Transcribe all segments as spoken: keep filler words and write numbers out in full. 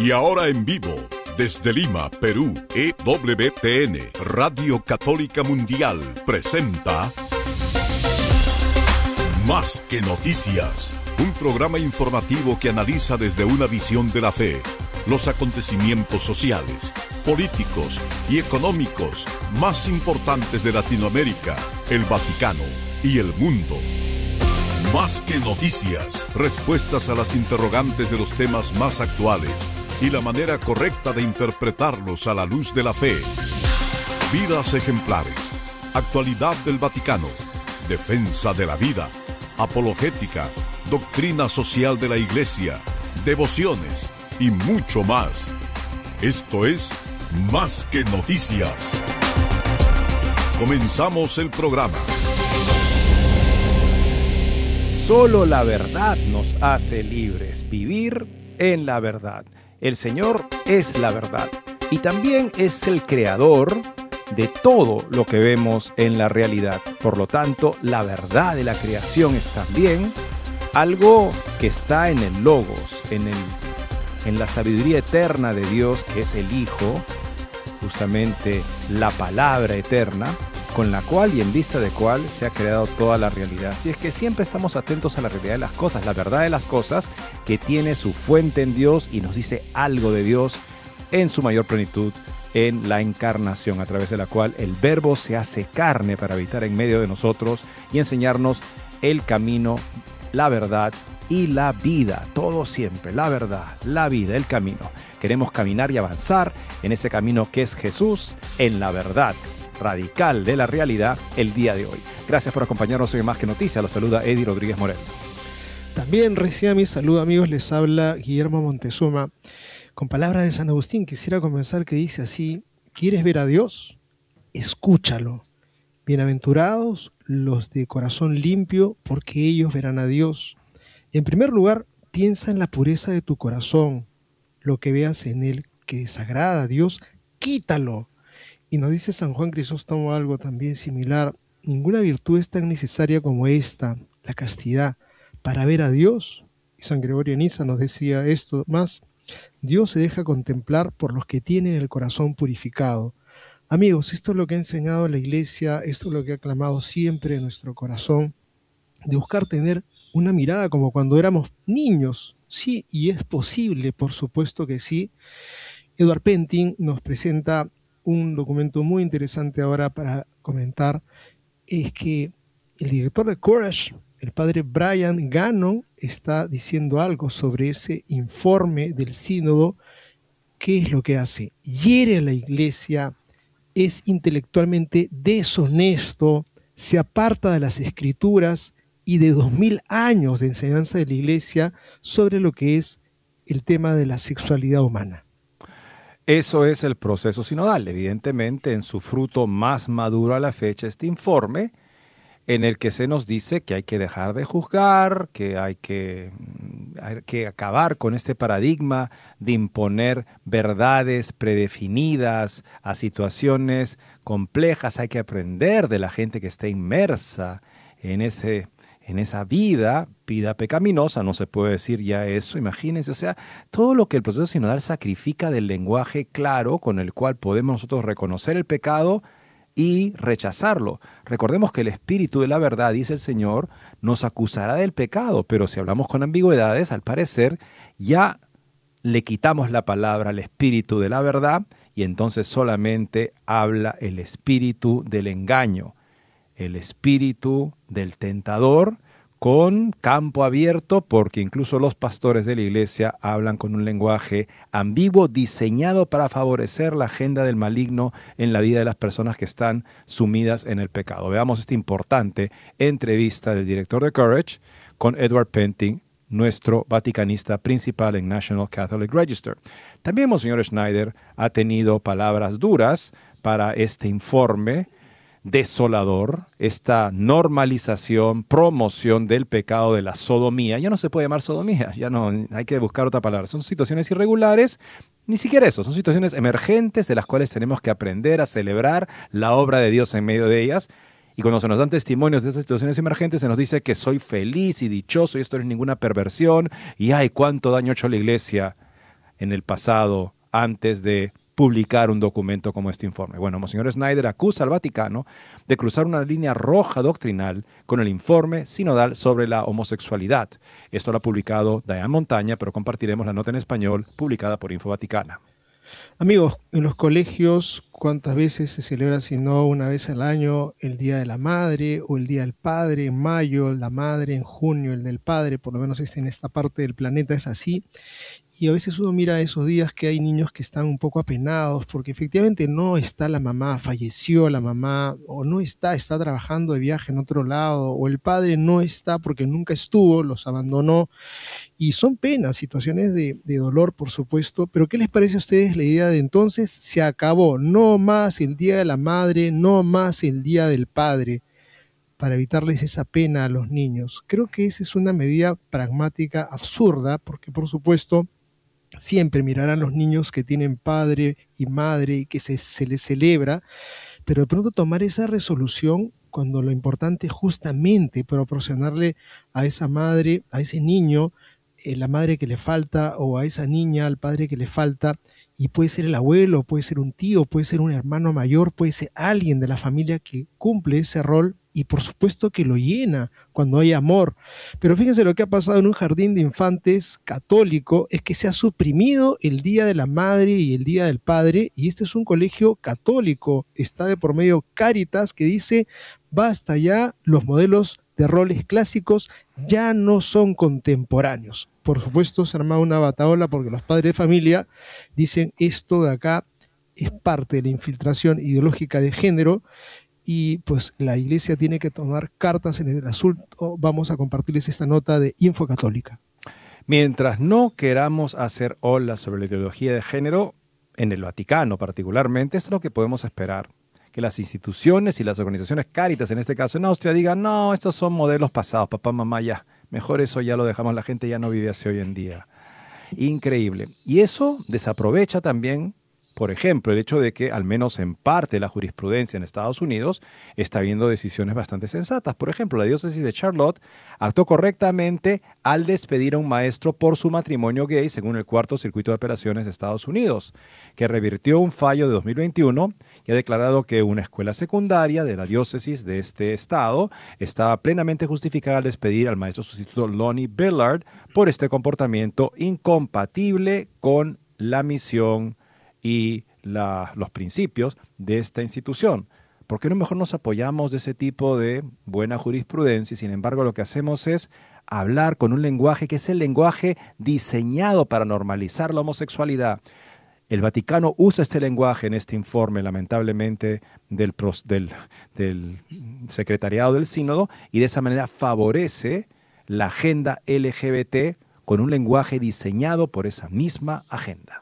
Y ahora en vivo, desde Lima, Perú, E W T N, Radio Católica Mundial, presenta Más que Noticias, un programa informativo que analiza desde una visión de la fe los acontecimientos sociales, políticos y económicos más importantes de Latinoamérica, el Vaticano y el mundo. Más que noticias, respuestas a las interrogantes de los temas más actuales y la manera correcta de interpretarlos a la luz de la fe. Vidas ejemplares, actualidad del Vaticano, defensa de la vida, apologética, doctrina social de la Iglesia, devociones y mucho más. Esto es Más que Noticias. Comenzamos el programa. Solo la verdad nos hace libres, vivir en la verdad. El Señor es la verdad y también es el creador de todo lo que vemos en la realidad. Por lo tanto, la verdad de la creación es también algo que está en el Logos, en, el, en la sabiduría eterna de Dios, que es el Hijo, justamente la palabra eterna, con la cual y en vista de cual se ha creado toda la realidad. Así es que siempre estamos atentos a la realidad de las cosas, la verdad de las cosas, que tiene su fuente en Dios y nos dice algo de Dios en su mayor plenitud en la encarnación, a través de la cual el Verbo se hace carne para habitar en medio de nosotros y enseñarnos el camino, la verdad y la vida. Todo siempre, la verdad, la vida, el camino. Queremos caminar y avanzar en ese camino que es Jesús, en la verdad radical de la realidad el día de hoy. Gracias por acompañarnos hoy en Más que Noticias. Los saluda Eddie Rodríguez Moreno. También reciba mi saludo, amigos. Les habla Guillermo Montezuma. Con palabras de San Agustín quisiera comenzar, que dice así: ¿quieres ver a Dios? Escúchalo. Bienaventurados los de corazón limpio, porque ellos verán a Dios. En primer lugar, piensa en la pureza de tu corazón. Lo que veas en él que desagrada a Dios, quítalo. Y nos dice San Juan Crisóstomo algo también similar: ninguna virtud es tan necesaria como esta, la castidad, para ver a Dios. Y San Gregorio Niza nos decía esto más: Dios se deja contemplar por los que tienen el corazón purificado. Amigos, esto es lo que ha enseñado la Iglesia, esto es lo que ha clamado siempre en nuestro corazón, de buscar tener una mirada como cuando éramos niños. Sí, y es posible, por supuesto que sí. Edward Pentin nos presenta un documento muy interesante ahora para comentar. Es que el director de Courage, el padre Brian Gannon, está diciendo algo sobre ese informe del sínodo. ¿Qué es lo que hace? Hiere a la Iglesia, es intelectualmente deshonesto, se aparta de las Escrituras y de dos mil años de enseñanza de la Iglesia sobre lo que es el tema de la sexualidad humana. Eso es el proceso sinodal. Evidentemente, en su fruto más maduro a la fecha, este informe en el que se nos dice que hay que dejar de juzgar, que hay que, hay que acabar con este paradigma de imponer verdades predefinidas a situaciones complejas. Hay que aprender de la gente que está inmersa en ese en esa vida, vida pecaminosa, no se puede decir ya eso, imagínense, o sea, todo lo que el proceso sinodal sacrifica del lenguaje claro con el cual podemos nosotros reconocer el pecado y rechazarlo. Recordemos que el Espíritu de la verdad, dice el Señor, nos acusará del pecado, pero si hablamos con ambigüedades, al parecer ya le quitamos la palabra al Espíritu de la verdad y entonces solamente habla el espíritu del engaño, el espíritu del tentador, con campo abierto, porque incluso los pastores de la iglesia hablan con un lenguaje ambiguo diseñado para favorecer la agenda del maligno en la vida de las personas que están sumidas en el pecado. Veamos esta importante entrevista del director de Courage con Edward Pentin, nuestro vaticanista principal en National Catholic Register. También Monseñor Schneider ha tenido palabras duras para este informe desolador, esta normalización, promoción del pecado de la sodomía. Ya no se puede llamar sodomía, ya no, hay que buscar otra palabra. Son situaciones irregulares, ni siquiera eso, son situaciones emergentes de las cuales tenemos que aprender a celebrar la obra de Dios en medio de ellas. Y cuando se nos dan testimonios de esas situaciones emergentes, se nos dice que soy feliz y dichoso y esto no es ninguna perversión y ay, cuánto daño ha hecho la iglesia. en el pasado antes de publicar un documento como este informe? Bueno, Monseñor Snyder acusa al Vaticano de cruzar una línea roja doctrinal con el informe sinodal sobre la homosexualidad. Esto lo ha publicado Diane Montaña, pero compartiremos la nota en español publicada por Info Vaticana. Amigos, en los colegios, ¿cuántas veces se celebra, si no una vez al año, el Día de la Madre o el Día del Padre? En mayo, la Madre; en junio, el del Padre. Por lo menos en esta parte del planeta es así. Y a veces uno mira esos días que hay niños que están un poco apenados porque efectivamente no está la mamá, falleció la mamá, o no está, está trabajando de viaje en otro lado, o el padre no está porque nunca estuvo, los abandonó. Y son penas, situaciones de, de dolor, por supuesto. Pero ¿qué les parece a ustedes la idea de entonces? Se acabó, no más el Día de la Madre, no más el Día del Padre, para evitarles esa pena a los niños. Creo que esa es una medida pragmática absurda, porque por supuesto siempre mirarán los niños que tienen padre y madre y que se, se les celebra, pero de pronto tomar esa resolución cuando lo importante es justamente proporcionarle a esa madre, a ese niño, eh, la madre que le falta, o a esa niña, al padre que le falta. Y puede ser el abuelo, puede ser un tío, puede ser un hermano mayor, puede ser alguien de la familia que cumple ese rol, y por supuesto que lo llena cuando hay amor. Pero fíjense lo que ha pasado en un jardín de infantes católico, es que se ha suprimido el Día de la Madre y el Día del Padre, y este es un colegio católico, está de por medio Cáritas, que dice: basta ya, los modelos de roles clásicos ya no son contemporáneos. Por supuesto se arma una batahola porque los padres de familia dicen: esto de acá es parte de la infiltración ideológica de género, y pues la Iglesia tiene que tomar cartas en el asunto. Vamos a compartirles esta nota de Info Católica. Mientras no queramos hacer olas sobre la ideología de género, en el Vaticano particularmente, es lo que podemos esperar. Que las instituciones y las organizaciones Cáritas, en este caso en Austria, digan: no, estos son modelos pasados, papá, mamá, ya, mejor eso ya lo dejamos, la gente ya no vive así hoy en día. Increíble. Y eso desaprovecha también, por ejemplo, el hecho de que, al menos en parte, la jurisprudencia en Estados Unidos está viendo decisiones bastante sensatas. Por ejemplo, la diócesis de Charlotte actuó correctamente al despedir a un maestro por su matrimonio gay, según el Cuarto Circuito de Apelaciones de Estados Unidos, que revirtió un fallo de dos mil veintiuno y ha declarado que una escuela secundaria de la diócesis de este estado estaba plenamente justificada al despedir al maestro sustituto Lonnie Billard por este comportamiento incompatible con la misión y la, los principios de esta institución. ¿Por qué no mejor nos apoyamos de ese tipo de buena jurisprudencia? Y sin embargo, lo que hacemos es hablar con un lenguaje que es el lenguaje diseñado para normalizar la homosexualidad. El Vaticano usa este lenguaje en este informe, lamentablemente, del, del, del Secretariado del Sínodo, y de esa manera favorece la agenda L G B T con un lenguaje diseñado por esa misma agenda.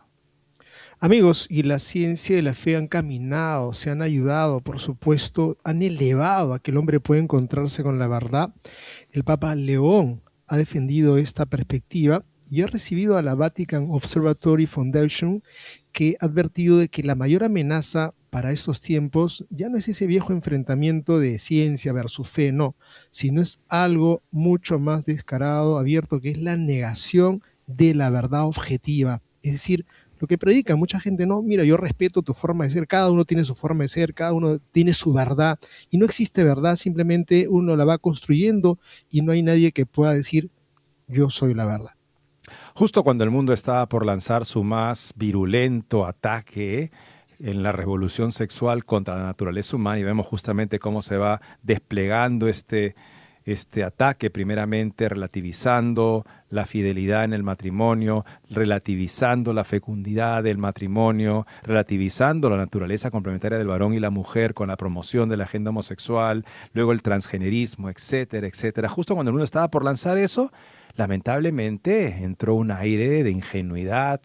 Amigos, y la ciencia y la fe han caminado, se han ayudado, por supuesto, han elevado a que el hombre pueda encontrarse con la verdad. El Papa León ha defendido esta perspectiva y ha recibido a la Vatican Observatory Foundation, que ha advertido de que la mayor amenaza para estos tiempos ya no es ese viejo enfrentamiento de ciencia versus fe, no, sino es algo mucho más descarado, abierto, que es la negación de la verdad objetiva. Es decir, lo que predica mucha gente: no, mira, yo respeto tu forma de ser, cada uno tiene su forma de ser, cada uno tiene su verdad, y no existe verdad, simplemente uno la va construyendo y no hay nadie que pueda decir: yo soy la verdad. Justo cuando el mundo estaba por lanzar su más virulento ataque en la revolución sexual contra la naturaleza humana, y vemos justamente cómo se va desplegando este este ataque, primeramente relativizando la fidelidad en el matrimonio, relativizando la fecundidad del matrimonio, relativizando la naturaleza complementaria del varón y la mujer con la promoción de la agenda homosexual, luego el transgenerismo, etcétera, etcétera. Justo cuando el mundo estaba por lanzar eso, lamentablemente entró un aire de ingenuidad.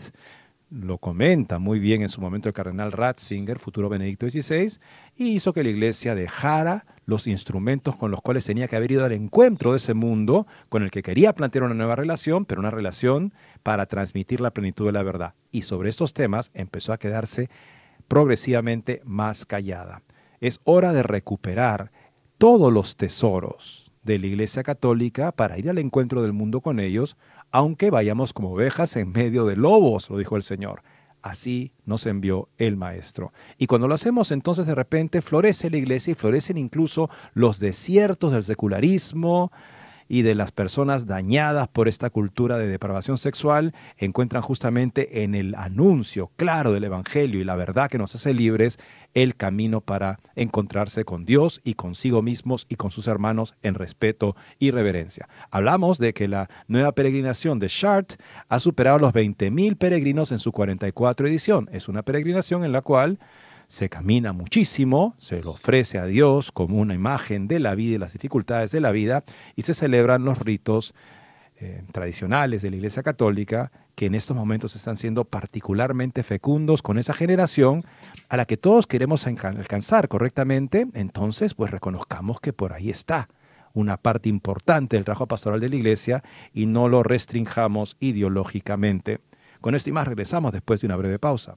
Lo comenta muy bien en su momento el cardenal Ratzinger, futuro Benedicto dieciséis, y hizo que la Iglesia dejara los instrumentos con los cuales tenía que haber ido al encuentro de ese mundo, con el que quería plantear una nueva relación, pero una relación para transmitir la plenitud de la verdad. Y sobre estos temas empezó a quedarse progresivamente más callada. Es hora de recuperar todos los tesoros de la Iglesia Católica para ir al encuentro del mundo con ellos, aunque vayamos como ovejas en medio de lobos, lo dijo el Señor. Así nos envió el Maestro. Y cuando lo hacemos, entonces de repente florece la iglesia y florecen incluso los desiertos del secularismo y de las personas dañadas por esta cultura de depravación sexual, encuentran justamente en el anuncio claro del Evangelio y la verdad que nos hace libres el camino para encontrarse con Dios y consigo mismos y con sus hermanos en respeto y reverencia. Hablamos de que la nueva peregrinación de Chartres ha superado los veinte mil peregrinos en su cuarenta y cuatro edición. Es una peregrinación en la cual se camina muchísimo, se lo ofrece a Dios como una imagen de la vida y las dificultades de la vida, y se celebran los ritos eh, tradicionales de la Iglesia Católica, que en estos momentos están siendo particularmente fecundos con esa generación a la que todos queremos alcanzar correctamente. Entonces, pues reconozcamos que por ahí está una parte importante del trabajo pastoral de la Iglesia y no lo restringamos ideológicamente. Con esto y más regresamos después de una breve pausa.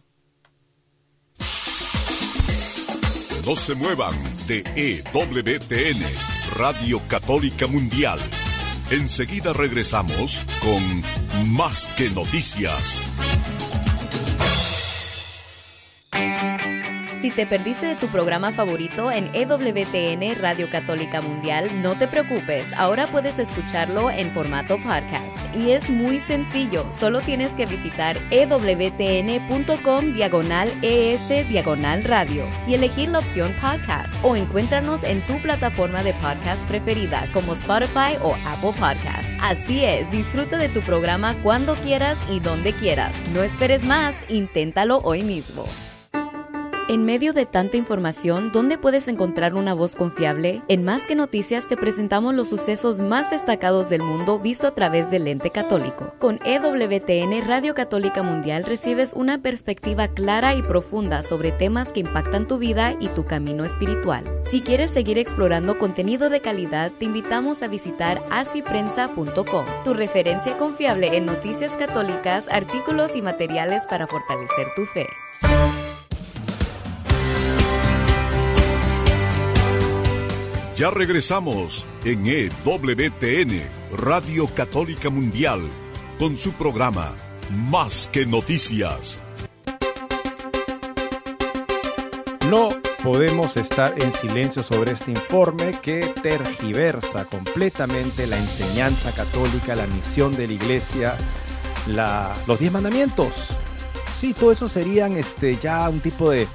No se muevan de E W T N, Radio Católica Mundial. Enseguida regresamos con Más que Noticias. Si te perdiste de tu programa favorito en E W T N Radio Católica Mundial, no te preocupes, ahora puedes escucharlo en formato podcast. Y es muy sencillo, solo tienes que visitar ewtn.com diagonal ES diagonal radio y elegir la opción podcast, o encuéntranos en tu plataforma de podcast preferida como Spotify o Apple Podcasts. Así es, disfruta de tu programa cuando quieras y donde quieras. No esperes más, inténtalo hoy mismo. En medio de tanta información, ¿dónde puedes encontrar una voz confiable? En Más que Noticias te presentamos los sucesos más destacados del mundo visto a través del lente católico. Con E W T N Radio Católica Mundial recibes una perspectiva clara y profunda sobre temas que impactan tu vida y tu camino espiritual. Si quieres seguir explorando contenido de calidad, te invitamos a visitar así prensa punto com, tu referencia confiable en noticias católicas, artículos y materiales para fortalecer tu fe. Ya regresamos en E W T N, Radio Católica Mundial, con su programa Más que Noticias. No podemos estar en silencio sobre este informe que tergiversa completamente la enseñanza católica, la misión de la Iglesia, la, los diez mandamientos. Sí, todo eso serían este, ya un tipo de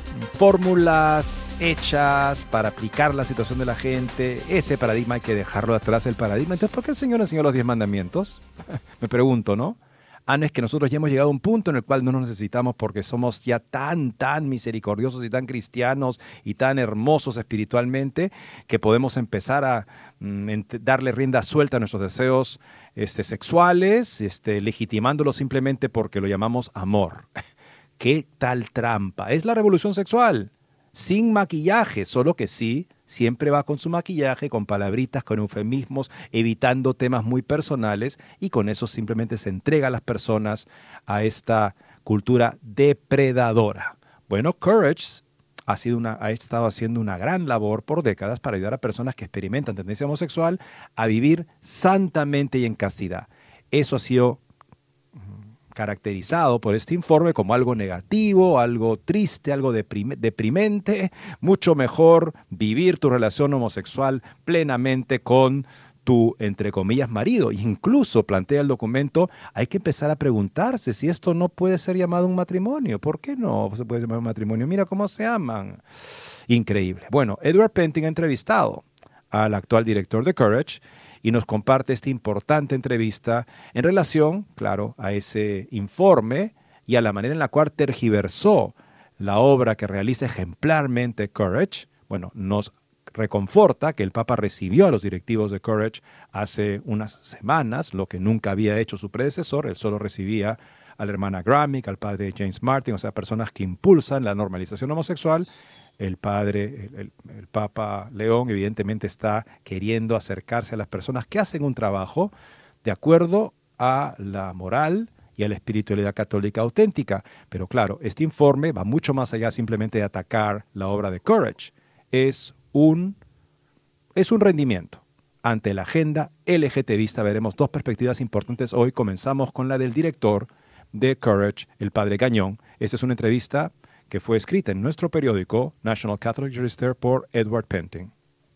fórmulas hechas para aplicar la situación de la gente. Ese paradigma hay que dejarlo atrás, el paradigma. Entonces, ¿por qué el Señor enseñó los diez mandamientos? Me pregunto, ¿no? Ah, no, es que nosotros ya hemos llegado a un punto en el cual no nos necesitamos porque somos ya tan, tan misericordiosos y tan cristianos y tan hermosos espiritualmente que podemos empezar a mm, darle rienda suelta a nuestros deseos este, sexuales, este, legitimándolos simplemente porque lo llamamos amor. ¿Qué tal trampa? Es la revolución sexual, sin maquillaje, solo que sí, siempre va con su maquillaje, con palabritas, con eufemismos, evitando temas muy personales, y con eso simplemente se entrega a las personas a esta cultura depredadora. Bueno, Courage ha, sido una, ha estado haciendo una gran labor por décadas para ayudar a personas que experimentan tendencia homosexual a vivir santamente y en castidad. Eso ha sido caracterizado por este informe como algo negativo, algo triste, algo deprime, deprimente. Mucho mejor vivir tu relación homosexual plenamente con tu, entre comillas, marido. Incluso plantea el documento, hay que empezar a preguntarse si esto no puede ser llamado un matrimonio. ¿Por qué no se puede llamar un matrimonio? Mira cómo se aman. Increíble. Bueno, Edward Penting ha entrevistado al actual director de Courage y nos comparte esta importante entrevista en relación, claro, a ese informe y a la manera en la cual tergiversó la obra que realiza ejemplarmente Courage. Bueno, nos reconforta que el Papa recibió a los directivos de Courage hace unas semanas, lo que nunca había hecho su predecesor. Él solo recibía a la hermana Gramick, al padre James Martin, o sea, personas que impulsan la normalización homosexual. El padre, el, el, el Papa León, evidentemente está queriendo acercarse a las personas que hacen un trabajo de acuerdo a la moral y a la espiritualidad católica auténtica. Pero claro, este informe va mucho más allá simplemente de atacar la obra de Courage. Es un, es un rendimiento ante la agenda LGTBista. Veremos dos perspectivas importantes hoy. Comenzamos con la del director de Courage, el padre Gagnon. Esta es una entrevista que fue escrita en nuestro periódico National Catholic Register por Edward Penting.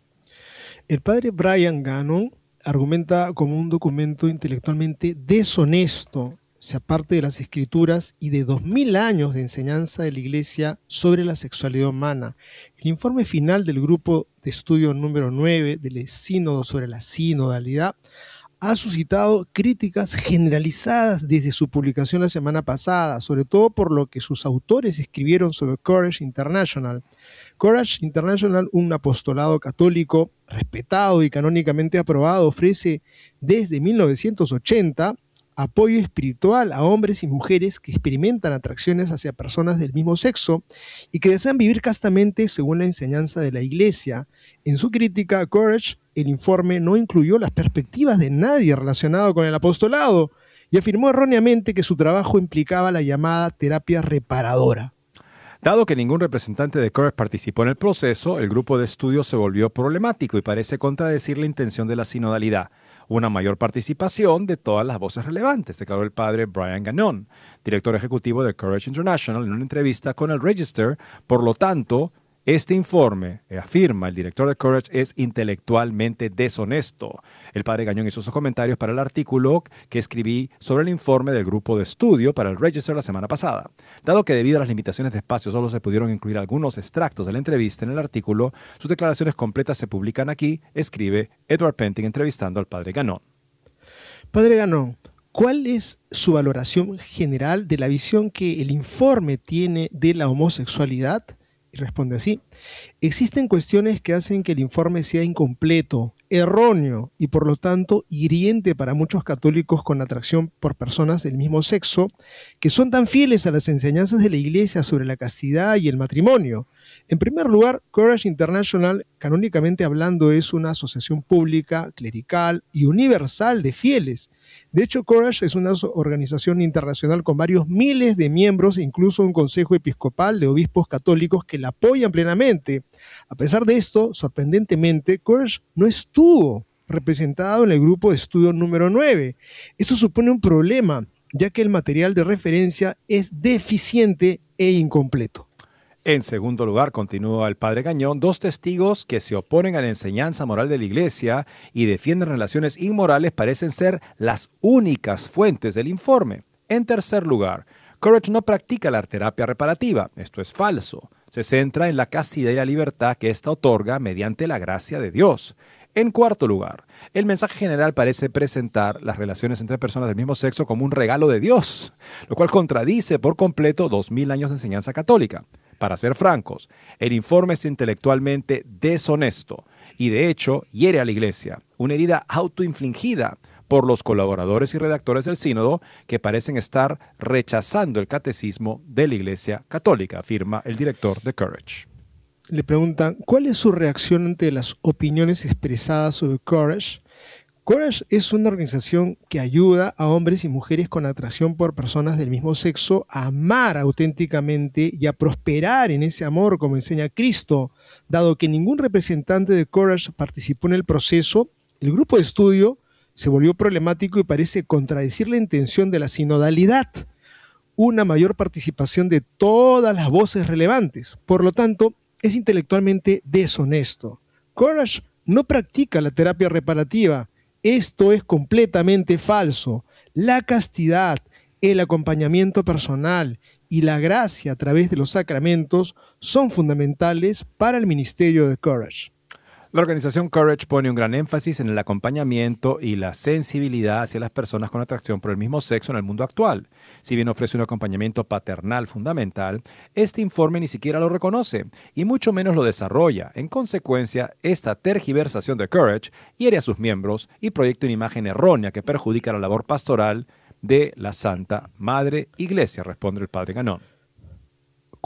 El padre Brian Gagnon argumenta como un documento intelectualmente deshonesto, se aparte de las escrituras y de dos mil años de enseñanza de la Iglesia sobre la sexualidad humana. El informe final del grupo de estudio número nueve del Sínodo sobre la sinodalidad ha suscitado críticas generalizadas desde su publicación la semana pasada, sobre todo por lo que sus autores escribieron sobre Courage International. Courage International, un apostolado católico respetado y canónicamente aprobado, ofrece desde mil novecientos ochenta apoyo espiritual a hombres y mujeres que experimentan atracciones hacia personas del mismo sexo y que desean vivir castamente según la enseñanza de la Iglesia. En su crítica a Courage, el informe no incluyó las perspectivas de nadie relacionado con el apostolado y afirmó erróneamente que su trabajo implicaba la llamada terapia reparadora. Dado que ningún representante de Courage participó en el proceso, el grupo de estudio se volvió problemático y parece contradecir la intención de la sinodalidad. Una mayor participación de todas las voces relevantes, declaró el padre Brian Gagnon, director ejecutivo de Courage International, en una entrevista con el Register. Por lo tanto, este informe, afirma el director de Courage, es intelectualmente deshonesto. El padre Gagnon hizo sus comentarios para el artículo que escribí sobre el informe del grupo de estudio para el Register la semana pasada. Dado que debido a las limitaciones de espacio solo se pudieron incluir algunos extractos de la entrevista en el artículo, sus declaraciones completas se publican aquí, escribe Edward Penting entrevistando al padre Gagnon. Padre Gagnon, ¿cuál es su valoración general de la visión que el informe tiene de la homosexualidad? Y responde así: existen cuestiones que hacen que el informe sea incompleto, erróneo y por lo tanto hiriente para muchos católicos con atracción por personas del mismo sexo, que son tan fieles a las enseñanzas de la Iglesia sobre la castidad y el matrimonio. En primer lugar, Courage International, canónicamente hablando, es una asociación pública, clerical y universal de fieles. De hecho, Courage es una organización internacional con varios miles de miembros e incluso un consejo episcopal de obispos católicos que la apoyan plenamente. A pesar de esto, sorprendentemente, Courage no estuvo representado en el grupo de estudio número nueve. Esto supone un problema, ya que el material de referencia es deficiente e incompleto. En segundo lugar, continúa el padre Gagnon, dos testigos que se oponen a la enseñanza moral de la Iglesia y defienden relaciones inmorales parecen ser las únicas fuentes del informe. En tercer lugar, Courage no practica la terapia reparativa. Esto es falso. Se centra en la castidad y la libertad que ésta otorga mediante la gracia de Dios. En cuarto lugar, el mensaje general parece presentar las relaciones entre personas del mismo sexo como un regalo de Dios, lo cual contradice por completo dos mil años de enseñanza católica. Para ser francos, el informe es intelectualmente deshonesto y de hecho hiere a la Iglesia, una herida autoinfligida por los colaboradores y redactores del sínodo que parecen estar rechazando el catecismo de la Iglesia Católica, afirma el director de Courage. Le preguntan, ¿cuál es su reacción ante las opiniones expresadas sobre Courage? Courage es una organización que ayuda a hombres y mujeres con atracción por personas del mismo sexo a amar auténticamente y a prosperar en ese amor como enseña Cristo. Dado que ningún representante de Courage participó en el proceso, el grupo de estudio se volvió problemático y parece contradecir la intención de la sinodalidad, una mayor participación de todas las voces relevantes. Por lo tanto, es intelectualmente deshonesto. Courage no practica la terapia reparativa. Esto es completamente falso. La castidad, el acompañamiento personal y la gracia a través de los sacramentos son fundamentales para el ministerio de Courage. La organización Courage pone un gran énfasis en el acompañamiento y la sensibilidad hacia las personas con atracción por el mismo sexo en el mundo actual. Si bien ofrece un acompañamiento paternal fundamental, este informe ni siquiera lo reconoce y mucho menos lo desarrolla. En consecuencia, esta tergiversación de Courage hiere a sus miembros y proyecta una imagen errónea que perjudica la labor pastoral de la Santa Madre Iglesia, responde el padre Gagnon.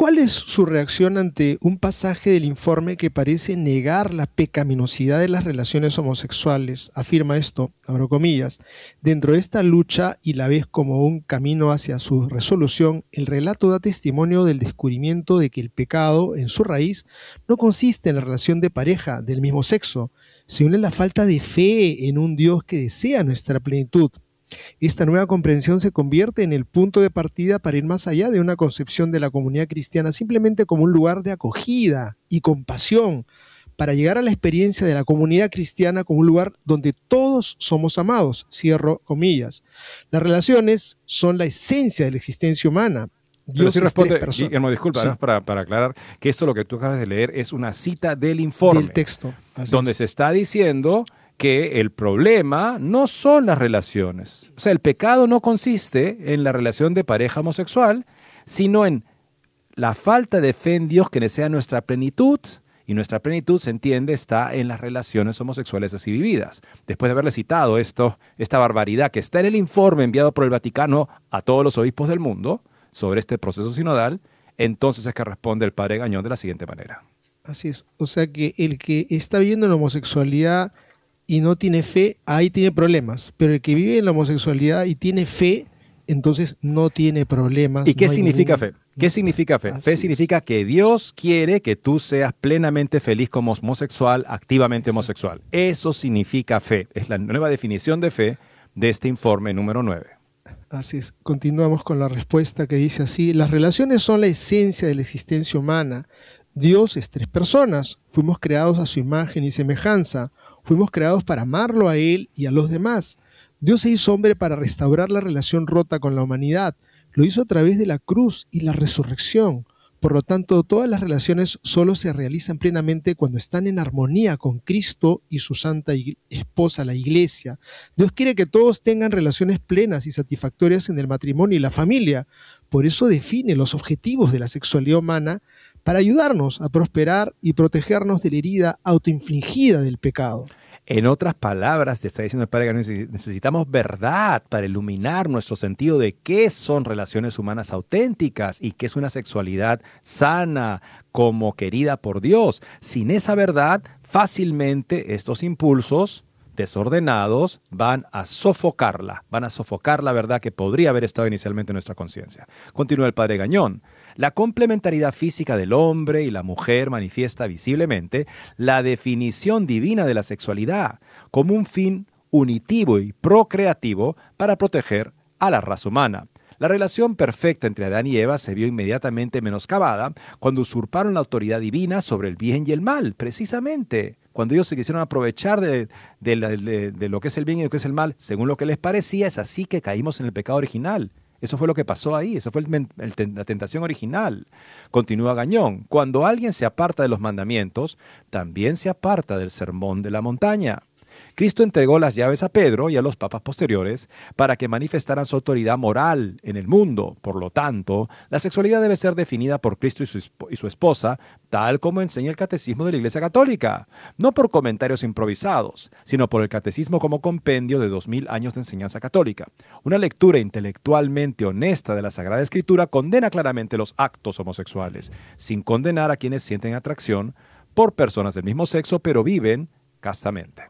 ¿cuál es su reacción ante un pasaje del informe que parece negar la pecaminosidad de las relaciones homosexuales? Afirma esto, abro comillas, dentro de esta lucha y la ves como un camino hacia su resolución, el relato da testimonio del descubrimiento de que el pecado, en su raíz, no consiste en la relación de pareja del mismo sexo, sino en la falta de fe en un Dios que desea nuestra plenitud. Esta nueva comprensión se convierte en el punto de partida para ir más allá de una concepción de la comunidad cristiana simplemente como un lugar de acogida y compasión, para llegar a la experiencia de la comunidad cristiana como un lugar donde todos somos amados, cierro comillas. Las relaciones son la esencia de la existencia humana. Dios Pero sí responde, Guillermo, disculpa, sí. ¿no? para, para aclarar que esto lo que tú acabas de leer es una cita del informe. Del texto. Donde es. se está diciendo que el problema no son las relaciones. O sea, el pecado no consiste en la relación de pareja homosexual, sino en la falta de fe en Dios que desea nuestra plenitud, y nuestra plenitud, se entiende, está en las relaciones homosexuales así vividas. Después de haberle citado esto, esta barbaridad que está en el informe enviado por el Vaticano a todos los obispos del mundo sobre este proceso sinodal, entonces es que responde el padre Gañón de la siguiente manera. Así es. O sea que el que está viviendo la homosexualidad y no tiene fe, ahí tiene problemas. Pero el que vive en la homosexualidad y tiene fe, entonces no tiene problemas. ¿Y qué no significa ningún... fe? ¿Qué significa fe? Así fe es. significa que Dios quiere que tú seas plenamente feliz como homosexual, activamente homosexual. Eso significa fe. Es la nueva definición de fe de este informe número nueve. Así es. Continuamos con la respuesta que dice así: las relaciones son la esencia de la existencia humana. Dios es tres personas. Fuimos creados a su imagen y semejanza. Fuimos creados para amarlo a Él y a los demás. Dios se hizo hombre para restaurar la relación rota con la humanidad. Lo hizo a través de la cruz y la resurrección. Por lo tanto, todas las relaciones solo se realizan plenamente cuando están en armonía con Cristo y su santa esposa, la Iglesia. Dios quiere que todos tengan relaciones plenas y satisfactorias en el matrimonio y la familia. Por eso define los objetivos de la sexualidad humana para ayudarnos a prosperar y protegernos de la herida autoinfligida del pecado. En otras palabras, te está diciendo el padre que necesitamos verdad para iluminar nuestro sentido de qué son relaciones humanas auténticas y qué es una sexualidad sana, como querida por Dios. Sin esa verdad, fácilmente estos impulsos desordenados van a sofocarla, van a sofocar la verdad que podría haber estado inicialmente en nuestra conciencia. Continúa el padre Gañón. La complementariedad física del hombre y la mujer manifiesta visiblemente la definición divina de la sexualidad como un fin unitivo y procreativo para proteger a la raza humana. La relación perfecta entre Adán y Eva se vio inmediatamente menoscabada cuando usurparon la autoridad divina sobre el bien y el mal, precisamente. Cuando ellos se quisieron aprovechar de, de, de, de lo que es el bien y lo que es el mal, según lo que les parecía, es así que caímos en el pecado original. Eso fue lo que pasó ahí, eso fue el, el, la tentación original. Continúa Gañón. Cuando alguien se aparta de los mandamientos, también se aparta del sermón de la montaña. Cristo entregó las llaves a Pedro y a los papas posteriores para que manifestaran su autoridad moral en el mundo. Por lo tanto, la sexualidad debe ser definida por Cristo y su, y su esposa, tal como enseña el Catecismo de la Iglesia Católica, no por comentarios improvisados, sino por el Catecismo como compendio de dos mil años de enseñanza católica. Una lectura intelectualmente honesta de la Sagrada Escritura condena claramente los actos homosexuales, sin condenar a quienes sienten atracción por personas del mismo sexo, pero viven castamente.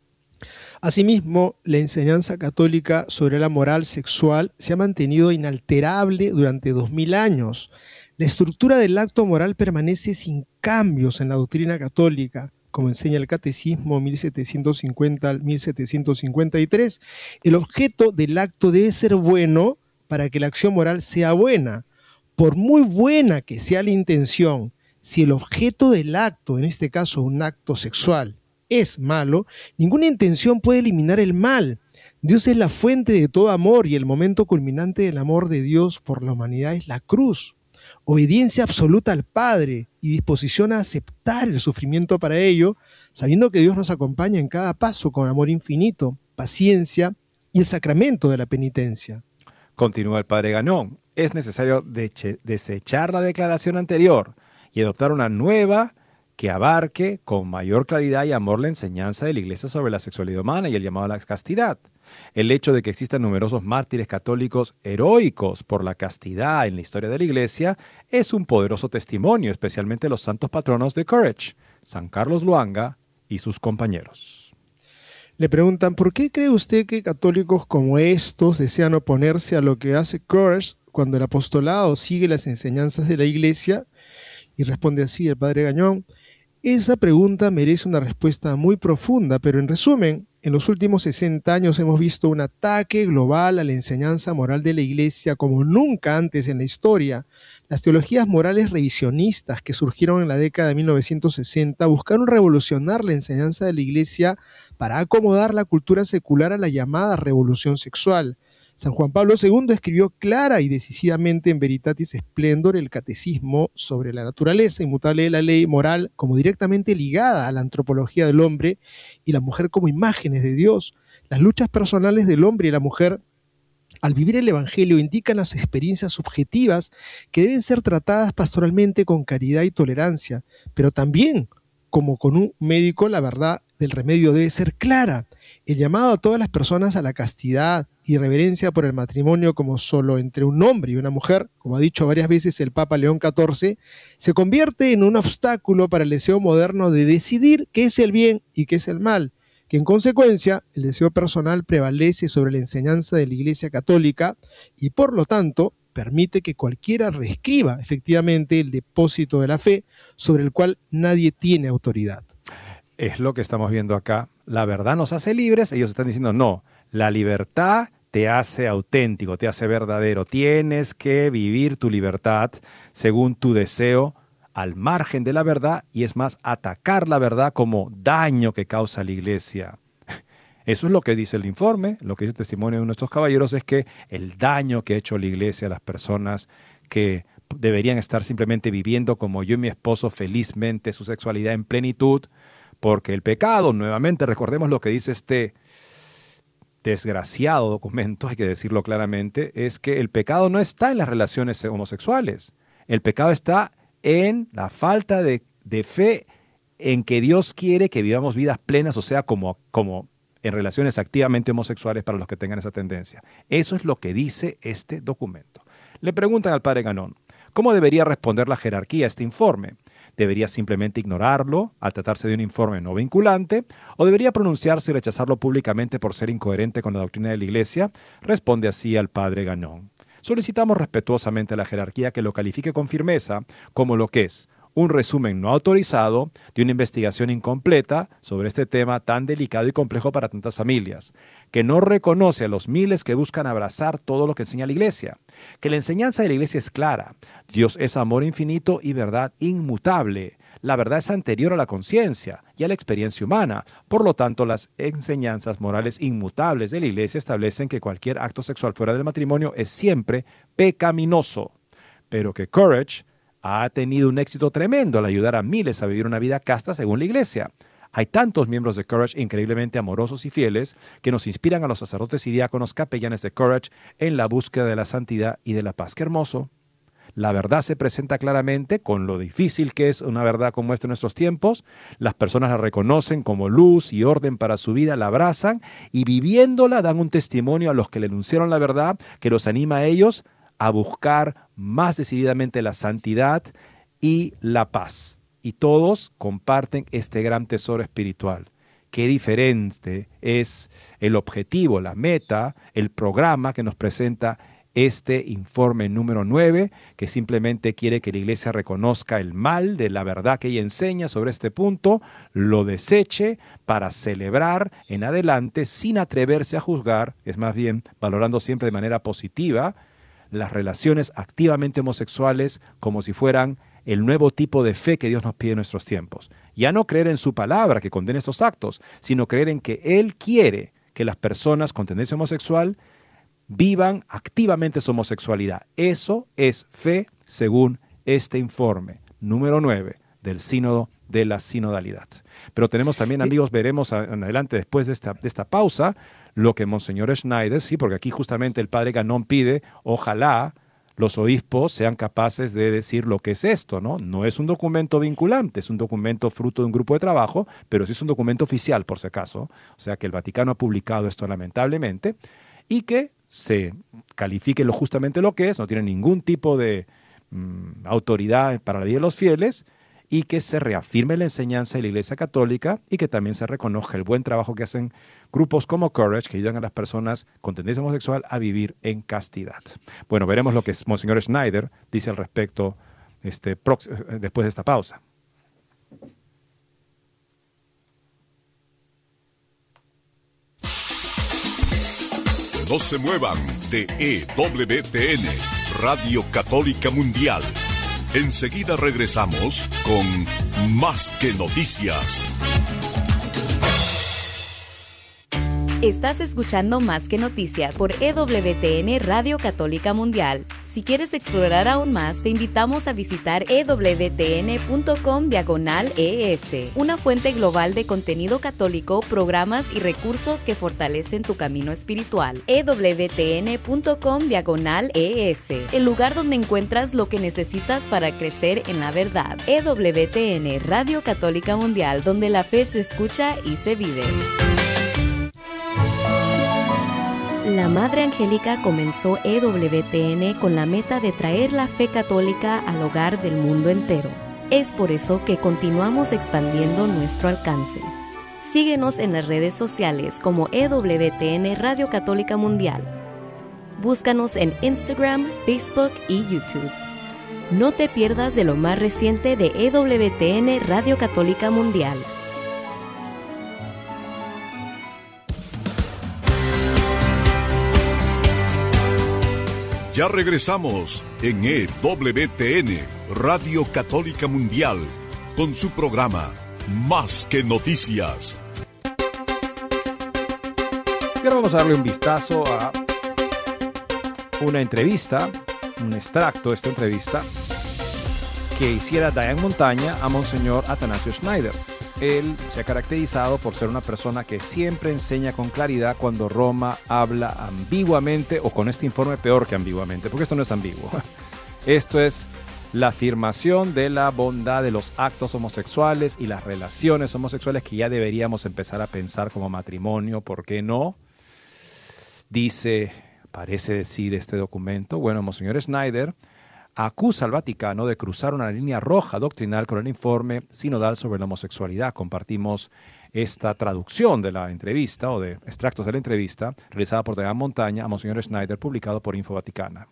Asimismo, la enseñanza católica sobre la moral sexual se ha mantenido inalterable durante dos mil años. La estructura del acto moral permanece sin cambios en la doctrina católica, como enseña el Catecismo mil setecientos cincuenta al mil setecientos cincuenta y tres. El objeto del acto debe ser bueno para que la acción moral sea buena. Por muy buena que sea la intención, si el objeto del acto, en este caso un acto sexual, es malo, ninguna intención puede eliminar el mal. Dios es la fuente de todo amor y el momento culminante del amor de Dios por la humanidad es la cruz. Obediencia absoluta al Padre y disposición a aceptar el sufrimiento para ello, sabiendo que Dios nos acompaña en cada paso con amor infinito, paciencia y el sacramento de la penitencia. Continúa el padre Gañón. Es necesario desechar la declaración anterior y adoptar una nueva que abarque con mayor claridad y amor la enseñanza de la Iglesia sobre la sexualidad humana y el llamado a la castidad. El hecho de que existan numerosos mártires católicos heroicos por la castidad en la historia de la Iglesia es un poderoso testimonio, especialmente los santos patronos de Courage, San Carlos Luanga y sus compañeros. Le preguntan, ¿por qué cree usted que católicos como estos desean oponerse a lo que hace Courage cuando el apostolado sigue las enseñanzas de la Iglesia? Y responde así el padre Gañón: esa pregunta merece una respuesta muy profunda, pero en resumen, en los últimos sesenta años hemos visto un ataque global a la enseñanza moral de la Iglesia como nunca antes en la historia. Las teologías morales revisionistas que surgieron en la década de mil novecientos sesenta buscaron revolucionar la enseñanza de la Iglesia para acomodar la cultura secular a la llamada revolución sexual. San Juan Pablo segundo escribió clara y decisivamente en Veritatis Splendor el catecismo sobre la naturaleza inmutable de la ley moral como directamente ligada a la antropología del hombre y la mujer como imágenes de Dios. Las luchas personales del hombre y la mujer al vivir el Evangelio indican las experiencias subjetivas que deben ser tratadas pastoralmente con caridad y tolerancia, pero también, como con un médico, la verdad del remedio debe ser clara. El llamado a todas las personas a la castidad y reverencia por el matrimonio como solo entre un hombre y una mujer, como ha dicho varias veces el Papa León catorce, se convierte en un obstáculo para el deseo moderno de decidir qué es el bien y qué es el mal, que en consecuencia el deseo personal prevalece sobre la enseñanza de la Iglesia Católica y por lo tanto permite que cualquiera reescriba efectivamente el depósito de la fe sobre el cual nadie tiene autoridad. Es lo que estamos viendo acá. La verdad nos hace libres. Ellos están diciendo, no, la libertad te hace auténtico, te hace verdadero. Tienes que vivir tu libertad según tu deseo, al margen de la verdad, y es más, atacar la verdad como daño que causa la Iglesia. Eso es lo que dice el informe, lo que dice el testimonio de nuestros caballeros, es que el daño que ha hecho la Iglesia a las personas que deberían estar simplemente viviendo como yo y mi esposo felizmente su sexualidad en plenitud, porque el pecado, nuevamente recordemos lo que dice este desgraciado documento, hay que decirlo claramente, es que el pecado no está en las relaciones homosexuales. El pecado está en la falta de, de fe en que Dios quiere que vivamos vidas plenas, o sea, como, como en relaciones activamente homosexuales para los que tengan esa tendencia. Eso es lo que dice este documento. Le preguntan al padre Ganón, ¿cómo debería responder la jerarquía a este informe? ¿Debería simplemente ignorarlo al tratarse de un informe no vinculante? ¿O debería pronunciarse y rechazarlo públicamente por ser incoherente con la doctrina de la Iglesia? Responde así al padre Ganón. Solicitamos respetuosamente a la jerarquía que lo califique con firmeza como lo que es un resumen no autorizado de una investigación incompleta sobre este tema tan delicado y complejo para tantas familias, que no reconoce a los miles que buscan abrazar todo lo que enseña la Iglesia, que la enseñanza de la Iglesia es clara, Dios es amor infinito y verdad inmutable, la verdad es anterior a la conciencia y a la experiencia humana, por lo tanto las enseñanzas morales inmutables de la Iglesia establecen que cualquier acto sexual fuera del matrimonio es siempre pecaminoso, pero que Courage ha tenido un éxito tremendo al ayudar a miles a vivir una vida casta según la Iglesia. Hay tantos miembros de Courage increíblemente amorosos y fieles que nos inspiran a los sacerdotes y diáconos capellanes de Courage en la búsqueda de la santidad y de la paz. ¡Qué hermoso! La verdad se presenta claramente con lo difícil que es una verdad como esta en nuestros tiempos. Las personas la reconocen como luz y orden para su vida, la abrazan y viviéndola dan un testimonio a los que le enunciaron la verdad que los anima a ellos a buscar más decididamente la santidad y la paz. Y todos comparten este gran tesoro espiritual. Qué diferente es el objetivo, la meta, el programa que nos presenta este informe número nueve, que simplemente quiere que la Iglesia reconozca el mal de la verdad que ella enseña sobre este punto, lo deseche para celebrar en adelante sin atreverse a juzgar, es más bien valorando siempre de manera positiva las relaciones activamente homosexuales como si fueran el nuevo tipo de fe que Dios nos pide en nuestros tiempos. Ya no creer en su palabra que condena estos actos, sino creer en que Él quiere que las personas con tendencia homosexual vivan activamente su homosexualidad. Eso es fe según este informe, número nueve, del Sínodo de la Sinodalidad. Pero tenemos también, amigos, veremos en adelante después de esta, de esta pausa, lo que Monseñor Schneider, sí, porque aquí justamente el padre Ganón pide, ojalá los obispos sean capaces de decir lo que es esto, ¿no? No es un documento vinculante, es un documento fruto de un grupo de trabajo, pero sí es un documento oficial, por si acaso. O sea, que el Vaticano ha publicado esto lamentablemente y que se califique lo, justamente lo que es, no tiene ningún tipo de mm, autoridad para la vida de los fieles, y que se reafirme la enseñanza de la Iglesia Católica y que también se reconozca el buen trabajo que hacen grupos como Courage, que ayudan a las personas con tendencia homosexual a vivir en castidad. Bueno, veremos lo que Monseñor Schneider dice al respecto este, después de esta pausa. No se muevan de E W T N, Radio Católica Mundial. Enseguida regresamos con Más que Noticias. Estás escuchando Más que Noticias por E W T N Radio Católica Mundial. Si quieres explorar aún más, te invitamos a visitar e w t n punto com diagonal e s, una fuente global de contenido católico, programas y recursos que fortalecen tu camino espiritual. e w t n punto com diagonal e s, el lugar donde encuentras lo que necesitas para crecer en la verdad. E W T N Radio Católica Mundial, donde la fe se escucha y se vive. La Madre Angélica comenzó E W T N con la meta de traer la fe católica al hogar del mundo entero. Es por eso que continuamos expandiendo nuestro alcance. Síguenos en las redes sociales como E W T N Radio Católica Mundial. Búscanos en Instagram, Facebook y YouTube. No te pierdas de lo más reciente de E W T N Radio Católica Mundial. Ya regresamos en E W T N, Radio Católica Mundial, con su programa Más que Noticias. Y ahora vamos a darle un vistazo a una entrevista, un extracto de esta entrevista que hiciera Diane Montaña a Monseñor Atanasio Schneider. Él se ha caracterizado por ser una persona que siempre enseña con claridad cuando Roma habla ambiguamente, o con este informe peor que ambiguamente, porque esto no es ambiguo. Esto es la afirmación de la bondad de los actos homosexuales y las relaciones homosexuales que ya deberíamos empezar a pensar como matrimonio, ¿por qué no? Dice, parece decir este documento, bueno, Monseñor Schneider acusa al Vaticano de cruzar una línea roja doctrinal con el informe sinodal sobre la homosexualidad. Compartimos esta traducción de la entrevista o de extractos de la entrevista realizada por Diane Montaña a Monseñor Schneider, publicado por Info Vaticana.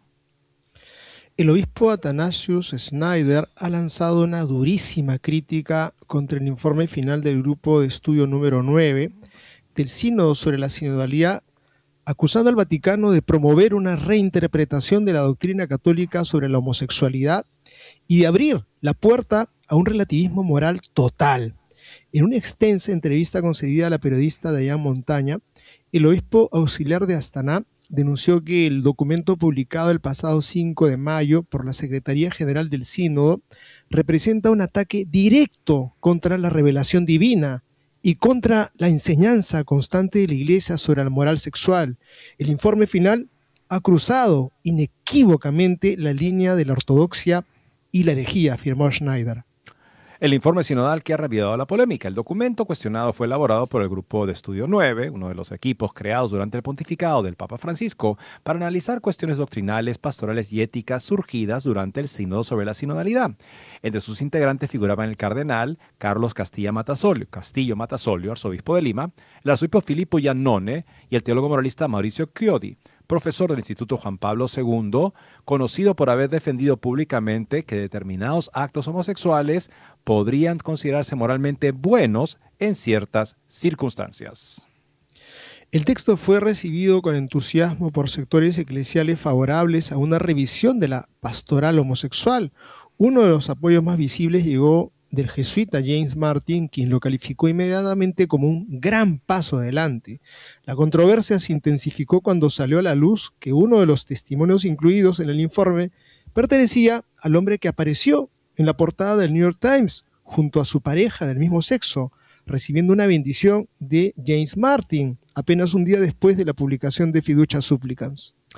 El obispo Athanasius Schneider ha lanzado una durísima crítica contra el informe final del grupo de estudio número nueve del Sínodo sobre la sinodalidad, acusando al Vaticano de promover una reinterpretación de la doctrina católica sobre la homosexualidad y de abrir la puerta a un relativismo moral total. En una extensa entrevista concedida a la periodista Diane Montaña, el obispo auxiliar de Astana denunció que el documento publicado el pasado cinco de mayo por la Secretaría General del Sínodo representa un ataque directo contra la revelación divina y contra la enseñanza constante de la Iglesia sobre la moral sexual. El informe final ha cruzado inequívocamente la línea de la ortodoxia y la herejía, afirmó Schneider. El informe sinodal que ha reavivado la polémica. El documento cuestionado fue elaborado por el Grupo de Estudio nueve, uno de los equipos creados durante el pontificado del Papa Francisco, para analizar cuestiones doctrinales, pastorales y éticas surgidas durante el sínodo sobre la sinodalidad. Entre sus integrantes figuraban el cardenal Carlos Castilla Matasolio, Castillo Matasolio, arzobispo de Lima, el arzobispo Filippo Iannone y el teólogo moralista Mauricio Chiodi, profesor del Instituto Juan Pablo segundo, conocido por haber defendido públicamente que determinados actos homosexuales podrían considerarse moralmente buenos en ciertas circunstancias. El texto fue recibido con entusiasmo por sectores eclesiales favorables a una revisión de la pastoral homosexual. Uno de los apoyos más visibles llegó del jesuita James Martin, quien lo calificó inmediatamente como un gran paso adelante. La controversia se intensificó cuando salió a la luz que uno de los testimonios incluidos en el informe pertenecía al hombre que apareció en la portada del New York Times junto a su pareja del mismo sexo, recibiendo una bendición de James Martin apenas un día después de la publicación de Fiducia Supplicans.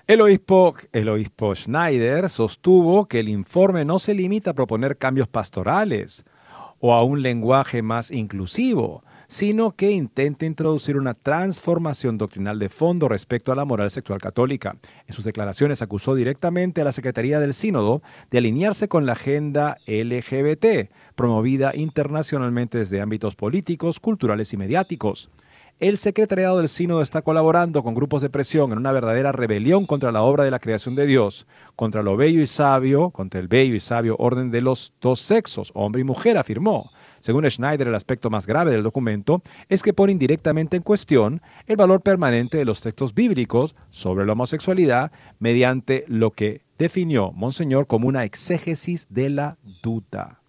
El obispo, el obispo Schneider sostuvo que el informe no se limita a proponer cambios pastorales o a un lenguaje más inclusivo, sino que intenta introducir una transformación doctrinal de fondo respecto a la moral sexual católica. En sus declaraciones acusó directamente a la Secretaría del Sínodo de alinearse con la agenda L G B T, promovida internacionalmente desde ámbitos políticos, culturales y mediáticos. El secretariado del Sínodo está colaborando con grupos de presión en una verdadera rebelión contra la obra de la creación de Dios, contra lo bello y sabio, contra el bello y sabio orden de los dos sexos, hombre y mujer, afirmó. Según Schneider, el aspecto más grave del documento es que pone indirectamente en cuestión el valor permanente de los textos bíblicos sobre la homosexualidad mediante lo que definió Monseñor como una exégesis de la duda.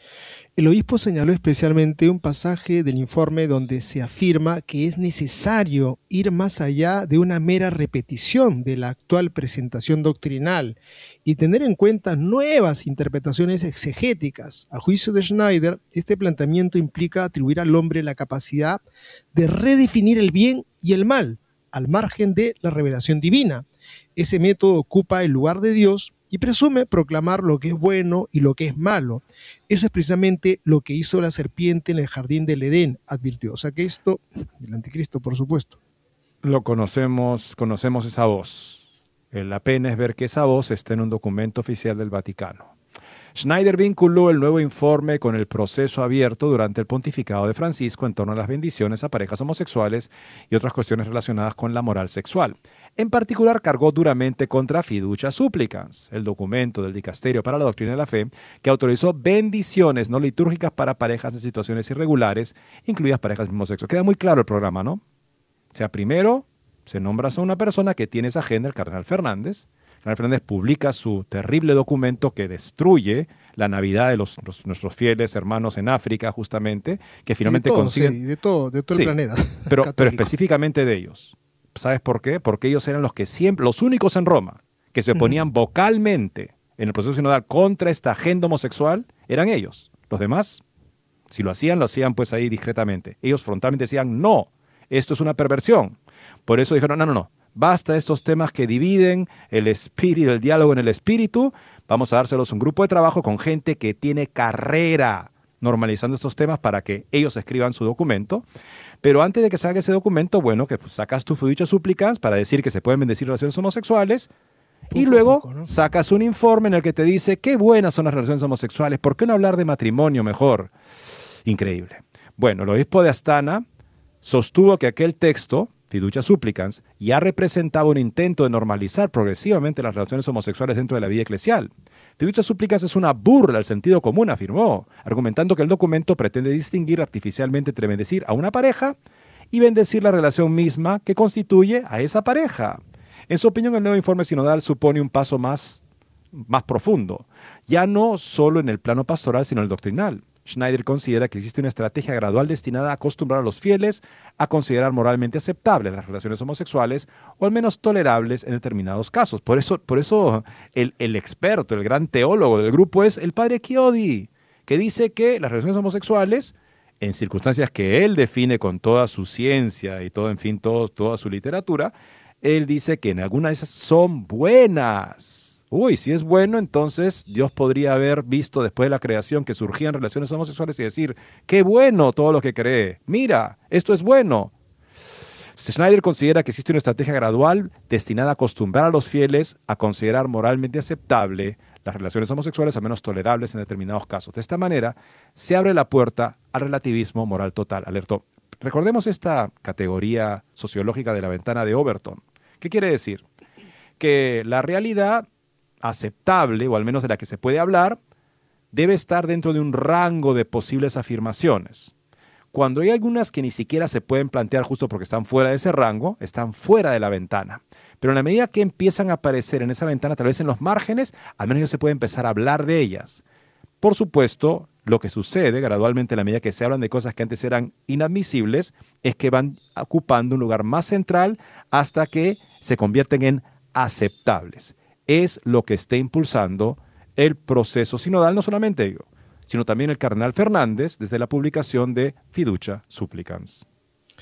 El obispo señaló especialmente un pasaje del informe donde se afirma que es necesario ir más allá de una mera repetición de la actual presentación doctrinal y tener en cuenta nuevas interpretaciones exegéticas. A juicio de Schneider, este planteamiento implica atribuir al hombre la capacidad de redefinir el bien y el mal, al margen de la revelación divina. Ese método ocupa el lugar de Dios y presume proclamar lo que es bueno y lo que es malo. Eso es precisamente lo que hizo la serpiente en el jardín del Edén, advirtió. O sea que esto, del anticristo, por supuesto. Lo conocemos, conocemos esa voz. La pena es ver que esa voz está en un documento oficial del Vaticano. Schneider vinculó el nuevo informe con el proceso abierto durante el pontificado de Francisco en torno a las bendiciones a parejas homosexuales y otras cuestiones relacionadas con la moral sexual. En particular, cargó duramente contra Fiducia Supplicans, el documento del Dicasterio para la Doctrina de la Fe, que autorizó bendiciones no litúrgicas para parejas en situaciones irregulares, incluidas parejas del mismo sexo. Queda muy claro el programa, ¿no? O sea, primero se nombra a una persona que tiene esa agenda, el cardenal Fernández. El cardenal Fernández publica su terrible documento que destruye la Navidad de los, los, nuestros fieles hermanos en África, justamente, que finalmente de todo, consiguen... Sí, de todo, de todo sí, el planeta. Pero, pero específicamente de ellos. ¿Sabes por qué? Porque ellos eran los que siempre, los únicos en Roma, que se oponían uh-huh. vocalmente en el proceso sinodal contra esta agenda homosexual, eran ellos. Los demás, si lo hacían, lo hacían pues ahí discretamente. Ellos frontalmente decían, no, esto es una perversión. Por eso dijeron, no, no, no, basta de estos temas que dividen el espíritu, el diálogo en el espíritu, vamos a dárselos a un grupo de trabajo con gente que tiene carrera normalizando estos temas para que ellos escriban su documento. Pero antes de que salga ese documento, bueno, que pues sacas tu Fiducia Supplicans para decir que se pueden bendecir relaciones homosexuales poco, y luego poco, ¿no? sacas un informe en el que te dice qué buenas son las relaciones homosexuales, ¿por qué no hablar de matrimonio mejor? Increíble. Bueno, el obispo de Astana sostuvo que aquel texto, Fiducia Supplicans, ya representaba un intento de normalizar progresivamente las relaciones homosexuales dentro de la vida eclesial. Fiducia Supplicans es una burla al sentido común, afirmó, argumentando que el documento pretende distinguir artificialmente entre bendecir a una pareja y bendecir la relación misma que constituye a esa pareja. En su opinión, el nuevo informe sinodal supone un paso más, más profundo, ya no solo en el plano pastoral, sino en el doctrinal. Schneider considera que existe una estrategia gradual destinada a acostumbrar a los fieles a considerar moralmente aceptables las relaciones homosexuales o al menos tolerables en determinados casos. Por eso, por eso el, el experto, el gran teólogo del grupo es el padre Chiodi, que dice que las relaciones homosexuales, en circunstancias que él define con toda su ciencia y todo, en fin, todo, toda su literatura, él dice que en algunas de esas son buenas. Uy, si es bueno, entonces Dios podría haber visto después de la creación que surgían relaciones homosexuales y decir, qué bueno todo lo que cree, mira, esto es bueno. Schneider considera que existe una estrategia gradual destinada a acostumbrar a los fieles a considerar moralmente aceptable las relaciones homosexuales, al menos tolerables en determinados casos. De esta manera, se abre la puerta al relativismo moral total, alertó. Recordemos esta categoría sociológica de la ventana de Overton. ¿Qué quiere decir? Que la realidad aceptable, o al menos de la que se puede hablar, debe estar dentro de un rango de posibles afirmaciones. Cuando hay algunas que ni siquiera se pueden plantear justo porque están fuera de ese rango, están fuera de la ventana. Pero en la medida que empiezan a aparecer en esa ventana, tal vez en los márgenes, al menos ya se puede empezar a hablar de ellas. Por supuesto, lo que sucede gradualmente en la medida que se hablan de cosas que antes eran inadmisibles, es que van ocupando un lugar más central hasta que se convierten en aceptables. Es lo que está impulsando el proceso sinodal, no solamente yo, sino también el cardenal Fernández desde la publicación de Fiducia Supplicans.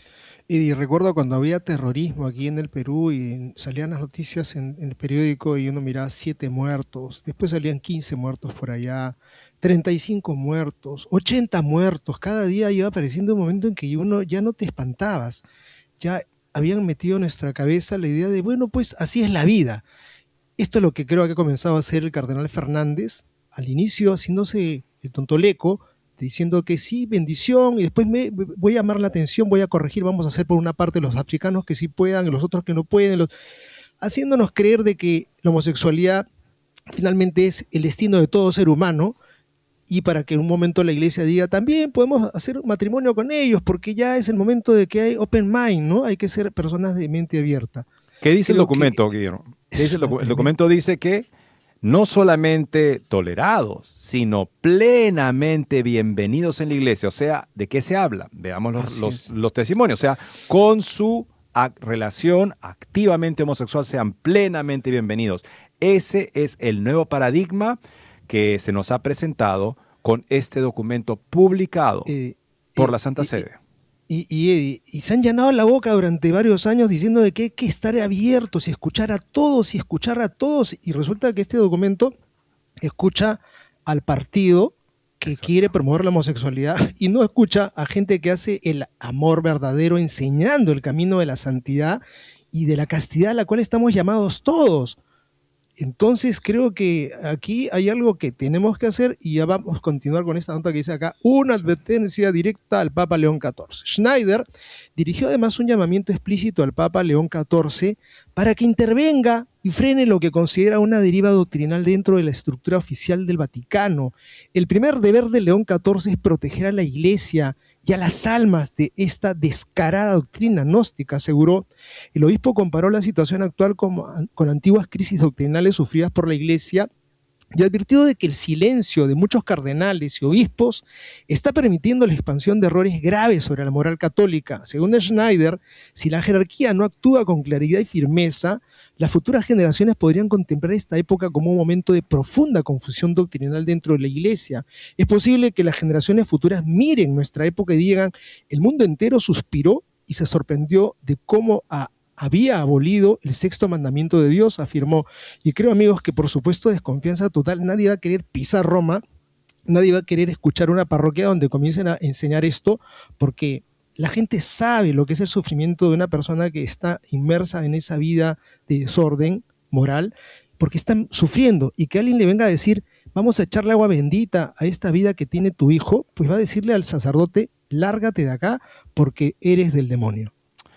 Y recuerdo cuando había terrorismo aquí en el Perú y salían las noticias en, en el periódico y uno miraba siete muertos, después salían quince muertos por allá, treinta y cinco muertos, ochenta muertos, cada día iba apareciendo un momento en que uno ya no te espantabas, ya habían metido en nuestra cabeza la idea de, bueno, pues así es la vida. Esto es lo que creo que ha comenzado a hacer el cardenal Fernández, al inicio haciéndose el tontoleco, diciendo que sí, bendición, y después me voy a llamar la atención, voy a corregir, vamos a hacer por una parte los africanos que sí puedan, y los otros que no pueden, los... haciéndonos creer de que la homosexualidad finalmente es el destino de todo ser humano, y para que en un momento la iglesia diga, también podemos hacer matrimonio con ellos, porque ya es el momento de que hay open mind, ¿no? Hay que ser personas de mente abierta. ¿Qué dice Creo el documento, que... Guillermo? ¿Qué dice el, docu el documento dice que no solamente tolerados, sino plenamente bienvenidos en la iglesia. O sea, ¿de qué se habla? Veamos los, los, los testimonios. O sea, con su ac relación activamente homosexual sean plenamente bienvenidos. Ese es el nuevo paradigma que se nos ha presentado con este documento publicado eh, por eh, la Santa eh, Sede. Y, y, y se han llenado la boca durante varios años diciendo de que hay que estar abiertos y escuchar a todos y escuchar a todos. Y resulta que este documento escucha al partido que Exacto. quiere promover la homosexualidad y no escucha a gente que hace el amor verdadero, enseñando el camino de la santidad y de la castidad a la cual estamos llamados todos. Entonces creo que aquí hay algo que tenemos que hacer y ya vamos a continuar con esta nota que dice acá, una advertencia directa al Papa León catorce. Schneider dirigió además un llamamiento explícito al Papa León catorce para que intervenga y frene lo que considera una deriva doctrinal dentro de la estructura oficial del Vaticano. El primer deber de León catorce es proteger a la Iglesia y a las almas de esta descarada doctrina gnóstica, aseguró. El obispo comparó la situación actual con, con antiguas crisis doctrinales sufridas por la Iglesia y advirtió de que el silencio de muchos cardenales y obispos está permitiendo la expansión de errores graves sobre la moral católica. Según Schneider, si la jerarquía no actúa con claridad y firmeza, las futuras generaciones podrían contemplar esta época como un momento de profunda confusión doctrinal dentro de la Iglesia. Es posible que las generaciones futuras miren nuestra época y digan, el mundo entero suspiró y se sorprendió de cómo a había abolido el sexto mandamiento de Dios, afirmó. Y creo, amigos, que por supuesto desconfianza total, nadie va a querer pisar Roma, nadie va a querer escuchar una parroquia donde comiencen a enseñar esto, porque la gente sabe lo que es el sufrimiento de una persona que está inmersa en esa vida de desorden moral, porque están sufriendo, y que alguien le venga a decir, vamos a echarle agua bendita a esta vida que tiene tu hijo, pues va a decirle al sacerdote, lárgate de acá porque eres del demonio.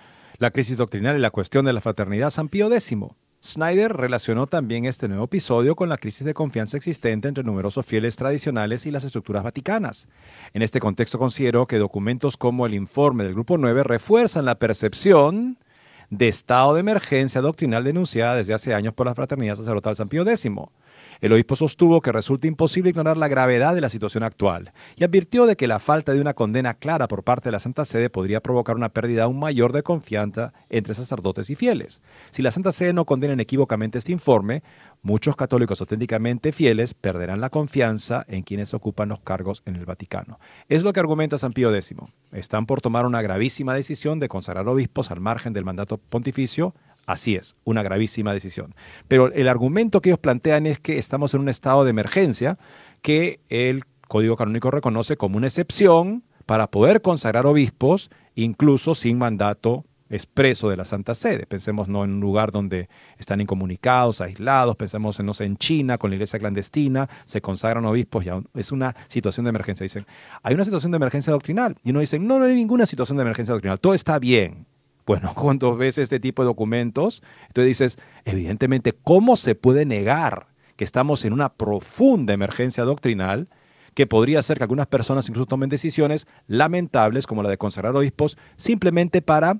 La crisis doctrinal y la cuestión de la fraternidad. San Pío X. Schneider relacionó también este nuevo episodio con la crisis de confianza existente entre numerosos fieles tradicionales y las estructuras vaticanas. En este contexto consideró que documentos como el informe del Grupo nueve refuerzan la percepción de estado de emergencia doctrinal denunciada desde hace años por la Fraternidad Sacerdotal San Pío X. El obispo sostuvo que resulta imposible ignorar la gravedad de la situación actual y advirtió de que la falta de una condena clara por parte de la Santa Sede podría provocar una pérdida aún mayor de confianza entre sacerdotes y fieles. Si la Santa Sede no condena inequívocamente este informe, muchos católicos auténticamente fieles perderán la confianza en quienes ocupan los cargos en el Vaticano. Es lo que argumenta San Pío X. Están por tomar una gravísima decisión de consagrar obispos al margen del mandato pontificio. Así es, una gravísima decisión. Pero el argumento que ellos plantean es que estamos en un estado de emergencia que el Código Canónico reconoce como una excepción para poder consagrar obispos, incluso sin mandato expreso de la Santa Sede. Pensemos no en un lugar donde están incomunicados, aislados, pensemos en, no sé, en China, con la iglesia clandestina, se consagran obispos, ya es una situación de emergencia. Dicen, hay una situación de emergencia doctrinal. Y uno dice, no, no hay ninguna situación de emergencia doctrinal, todo está bien. Bueno, cuando ves este tipo de documentos, entonces dices, evidentemente, ¿cómo se puede negar que estamos en una profunda emergencia doctrinal que podría hacer que algunas personas incluso tomen decisiones lamentables como la de consagrar obispos simplemente para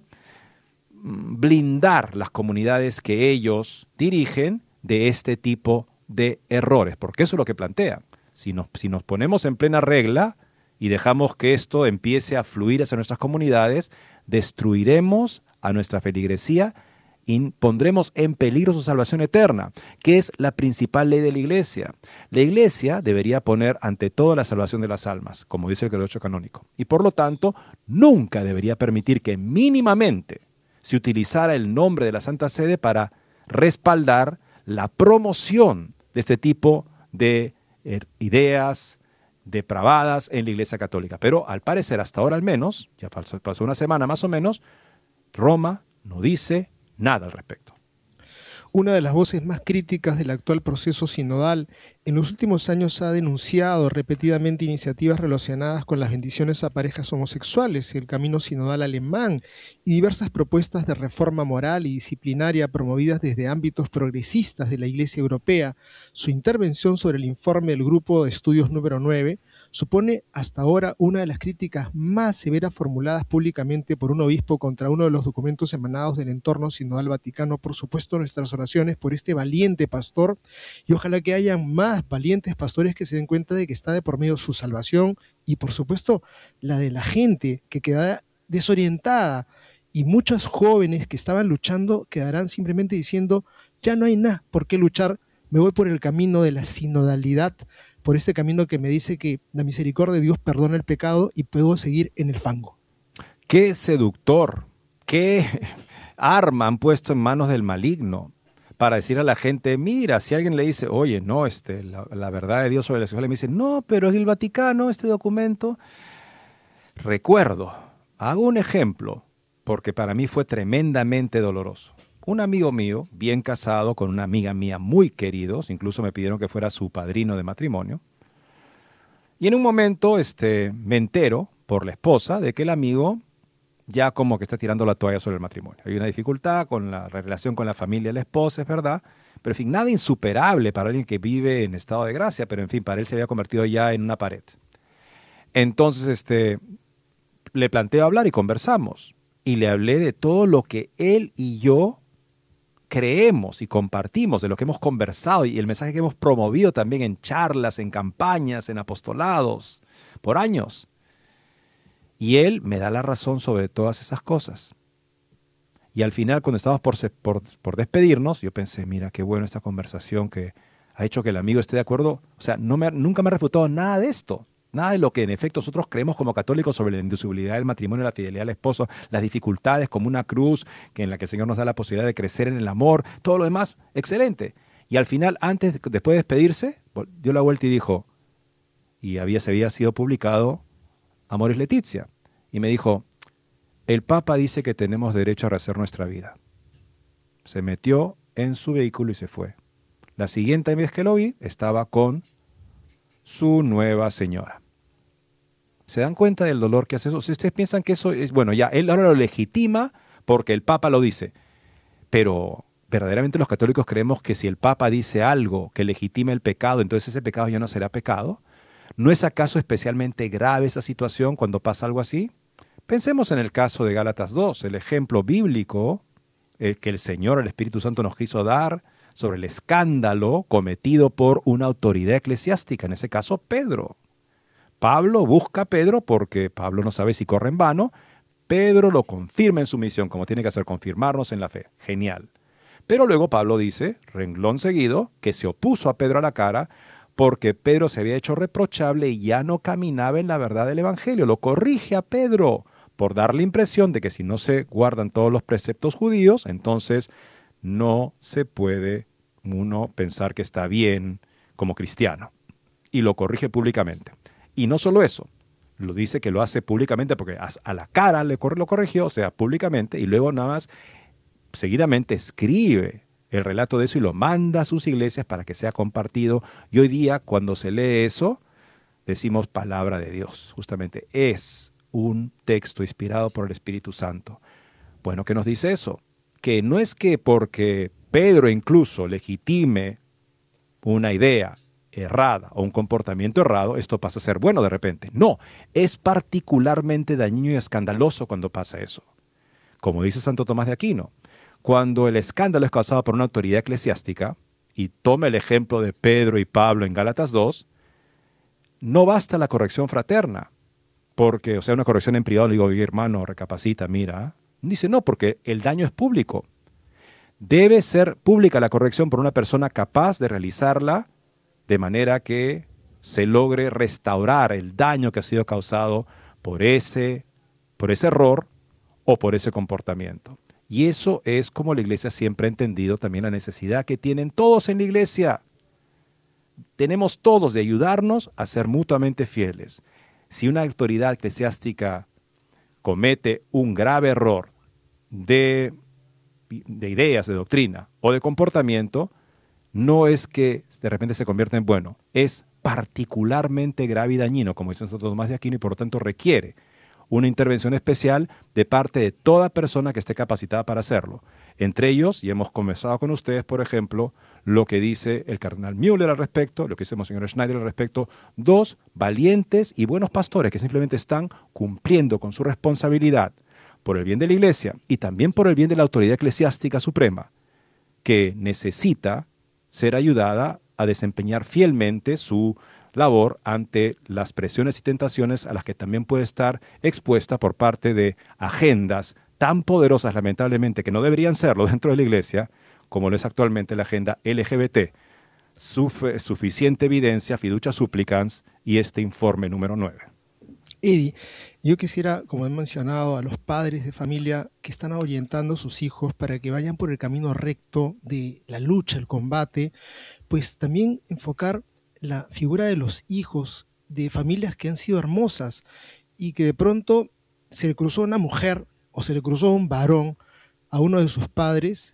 blindar las comunidades que ellos dirigen de este tipo de errores? Porque eso es lo que plantean. Si nos, si nos ponemos en plena regla y dejamos que esto empiece a fluir hacia nuestras comunidades, destruiremos a nuestra feligresía y pondremos en peligro su salvación eterna, que es la principal ley de la Iglesia. La Iglesia debería poner ante todo la salvación de las almas, como dice el Credo Canónico, y por lo tanto nunca debería permitir que mínimamente se utilizara el nombre de la Santa Sede para respaldar la promoción de este tipo de eh, ideas depravadas en la Iglesia Católica. Pero al parecer, hasta ahora al menos, ya pasó, pasó una semana más o menos, Roma no dice nada al respecto. Una de las voces más críticas del actual proceso sinodal en los últimos años ha denunciado repetidamente iniciativas relacionadas con las bendiciones a parejas homosexuales, el camino sinodal alemán y diversas propuestas de reforma moral y disciplinaria promovidas desde ámbitos progresistas de la Iglesia Europea. Su intervención sobre el informe del Grupo de Estudios número nueve supone hasta ahora una de las críticas más severas formuladas públicamente por un obispo contra uno de los documentos emanados del entorno sinodal vaticano. Por supuesto, nuestras oraciones por este valiente pastor, y ojalá que hayan más valientes pastores que se den cuenta de que está de por medio su salvación y, por supuesto, la de la gente que queda desorientada, y muchos jóvenes que estaban luchando quedarán simplemente diciendo: ya no hay nada por qué luchar, me voy por el camino de la sinodalidad, por este camino que me dice que la misericordia de Dios perdona el pecado y puedo seguir en el fango. Qué seductor, qué arma han puesto en manos del maligno para decir a la gente: mira, si alguien le dice, oye, no, este, la, la verdad de Dios sobre la sexualidad, me dice, no, pero es el Vaticano, este documento. Recuerdo, hago un ejemplo, porque para mí fue tremendamente doloroso. Un amigo mío, bien casado con una amiga mía muy queridos, incluso me pidieron que fuera su padrino de matrimonio, y en un momento este, me entero por la esposa de que el amigo ya como que está tirando la toalla sobre el matrimonio. Hay una dificultad con la relación con la familia de la esposa, es verdad, pero en fin, nada insuperable para alguien que vive en estado de gracia, pero en fin, para él se había convertido ya en una pared. Entonces este, le planteo hablar y conversamos, y le hablé de todo lo que él y yo creemos y compartimos, de lo que hemos conversado y el mensaje que hemos promovido también en charlas, en campañas, en apostolados, por años. Y él me da la razón sobre todas esas cosas. Y al final, cuando estábamos por, por, por despedirnos, yo pensé, mira, qué bueno esta conversación que ha hecho que el amigo esté de acuerdo. O sea, no me, nunca me ha refutado nada de esto. Nada de lo que en efecto nosotros creemos como católicos sobre la indisolubilidad del matrimonio, la fidelidad al esposo, las dificultades como una cruz que en la que el Señor nos da la posibilidad de crecer en el amor, todo lo demás, excelente. Y al final, antes, después de despedirse, dio la vuelta y dijo, y había, se había sido publicado Amoris Laetitia, y me dijo, el Papa dice que tenemos derecho a rehacer nuestra vida. Se metió en su vehículo y se fue. La siguiente vez que lo vi, estaba con su nueva señora. ¿Se dan cuenta del dolor que hace eso? Si ustedes piensan que eso es, bueno, ya, él ahora lo legitima porque el Papa lo dice, pero verdaderamente los católicos creemos que si el Papa dice algo que legitima el pecado, entonces ese pecado ya no será pecado. ¿No es acaso especialmente grave esa situación cuando pasa algo así? Pensemos en el caso de Gálatas dos, el ejemplo bíblico el que el Señor, el Espíritu Santo nos quiso dar sobre el escándalo cometido por una autoridad eclesiástica, en ese caso Pedro. Pablo busca a Pedro porque Pablo no sabe si corre en vano. Pedro lo confirma en su misión, como tiene que hacer, confirmarnos en la fe. Genial. Pero luego Pablo dice, renglón seguido, que se opuso a Pedro a la cara porque Pedro se había hecho reprochable y ya no caminaba en la verdad del Evangelio. Lo corrige a Pedro por dar la impresión de que si no se guardan todos los preceptos judíos, entonces no se puede uno pensar que está bien como cristiano. Y lo corrige públicamente. Y no solo eso, lo dice que lo hace públicamente porque a la cara le lo corrigió, o sea, públicamente, y luego nada más seguidamente escribe el relato de eso y lo manda a sus iglesias para que sea compartido. Y hoy día, cuando se lee eso, decimos palabra de Dios. Justamente es un texto inspirado por el Espíritu Santo. Bueno, ¿qué nos dice eso? Que no es que porque Pedro incluso legitime una idea errada o un comportamiento errado, esto pasa a ser bueno de repente. No, es particularmente dañino y escandaloso cuando pasa eso. Como dice Santo Tomás de Aquino, cuando el escándalo es causado por una autoridad eclesiástica, y toma el ejemplo de Pedro y Pablo en Gálatas dos, no basta la corrección fraterna, porque, o sea, una corrección en privado, le digo, oye, hermano, recapacita, mira. Dice, no, porque el daño es público. Debe ser pública la corrección por una persona capaz de realizarla de manera que se logre restaurar el daño que ha sido causado por ese, por ese error o por ese comportamiento. Y eso es como la iglesia siempre ha entendido también la necesidad que tienen todos en la iglesia. Tenemos todos de ayudarnos a ser mutuamente fieles. Si una autoridad eclesiástica comete un grave error de, de ideas, de doctrina o de comportamiento, no es que de repente se convierta en bueno, es particularmente grave y dañino, como dice Santo Tomás de Aquino, y por lo tanto requiere una intervención especial de parte de toda persona que esté capacitada para hacerlo. Entre ellos, y hemos conversado con ustedes, por ejemplo, lo que dice el cardenal Müller al respecto, lo que dice el Monseñor Schneider al respecto, dos valientes y buenos pastores que simplemente están cumpliendo con su responsabilidad por el bien de la Iglesia y también por el bien de la autoridad eclesiástica suprema, que necesita ser ayudada a desempeñar fielmente su labor ante las presiones y tentaciones a las que también puede estar expuesta por parte de agendas tan poderosas, lamentablemente, que no deberían serlo dentro de la Iglesia, como lo es actualmente la agenda L G B T. Suf- suficiente evidencia, fiducia supplicans y este informe número nueve. Eddie, yo quisiera, como he mencionado, a los padres de familia que están orientando a sus hijos para que vayan por el camino recto de la lucha, el combate, pues también enfocar la figura de los hijos de familias que han sido hermosas y que de pronto se le cruzó una mujer o se le cruzó un varón a uno de sus padres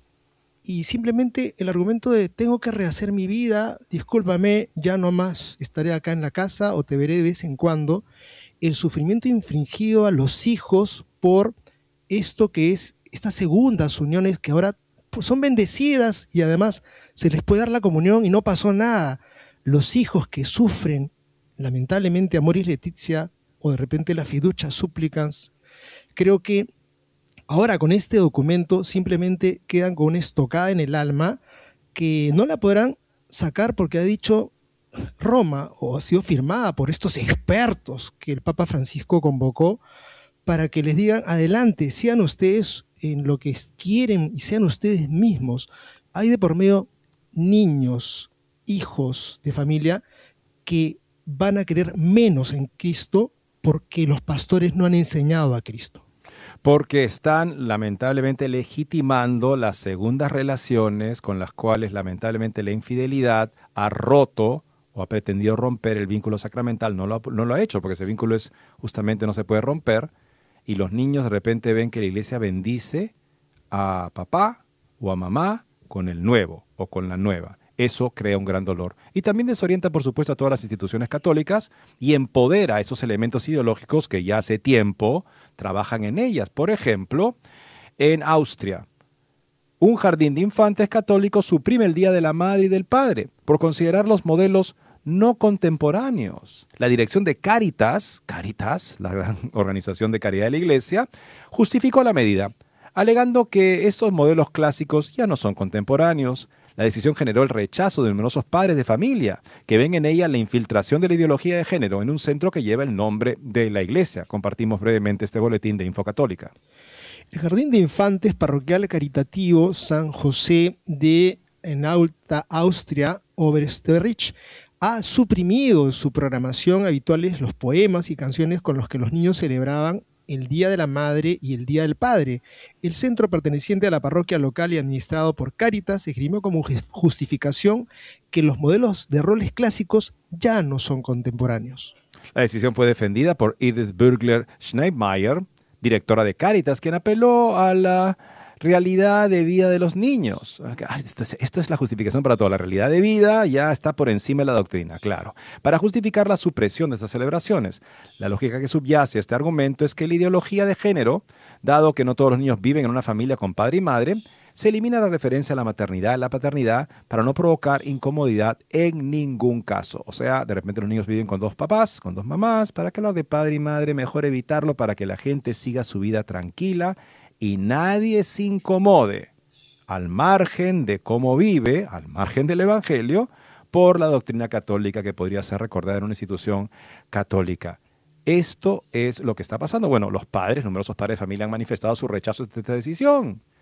y simplemente el argumento de tengo que rehacer mi vida, discúlpame, ya no más estaré acá en la casa o te veré de vez en cuando. El sufrimiento infligido a los hijos por esto que es estas segundas uniones que ahora son bendecidas y además se les puede dar la comunión y no pasó nada. Los hijos que sufren lamentablemente amoris laetitia o de repente la fiducia supplicans, creo que ahora con este documento simplemente quedan con una estocada en el alma que no la podrán sacar porque ha dicho Roma o ha sido firmada por estos expertos que el Papa Francisco convocó para que les digan adelante, sean ustedes en lo que quieren y sean ustedes mismos. Hay de por medio niños, hijos de familia que van a querer menos en Cristo porque los pastores no han enseñado a Cristo. Porque están lamentablemente legitimando las segundas relaciones con las cuales lamentablemente la infidelidad ha roto o ha pretendido romper el vínculo sacramental. No lo, no lo ha hecho porque ese vínculo es justamente no se puede romper y los niños de repente ven que la iglesia bendice a papá o a mamá con el nuevo o con la nueva. Eso crea un gran dolor. Y también desorienta, por supuesto, a todas las instituciones católicas y empodera a esos elementos ideológicos que ya hace tiempo trabajan en ellas. Por ejemplo, en Austria, un jardín de infantes católicos suprime el Día de la Madre y del Padre por considerar los modelos no contemporáneos. La dirección de Caritas, Caritas, la gran organización de caridad de la Iglesia, justificó la medida, alegando que estos modelos clásicos ya no son contemporáneos. La decisión generó el rechazo de numerosos padres de familia que ven en ella la infiltración de la ideología de género en un centro que lleva el nombre de la Iglesia. Compartimos brevemente este boletín de Infocatólica. El Jardín de Infantes Parroquial Caritativo San José de en Alta Austria, Oberösterreich, ha suprimido de su programación habituales los poemas y canciones con los que los niños celebraban el Día de la Madre y el Día del Padre. El centro perteneciente a la parroquia local y administrado por Cáritas esgrimió como justificación que los modelos de roles clásicos ya no son contemporáneos. La decisión fue defendida por Edith Burgler-Schneidmeier, directora de Cáritas, quien apeló a la realidad de vida de los niños. Esta es la justificación para toda la realidad de vida, ya está por encima de la doctrina, claro. Para justificar la supresión de estas celebraciones, la lógica que subyace a este argumento es que la ideología de género, dado que no todos los niños viven en una familia con padre y madre, se elimina la referencia a la maternidad y la paternidad para no provocar incomodidad en ningún caso. O sea, de repente los niños viven con dos papás, con dos mamás, ¿para qué hablar de padre y madre? Mejor evitarlo para que la gente siga su vida tranquila y nadie se incomode al margen de cómo vive, al margen del Evangelio, por la doctrina católica que podría ser recordada en una institución católica. Esto es lo que está pasando. Bueno, los padres, numerosos padres de familia han manifestado su rechazo de esta decisión.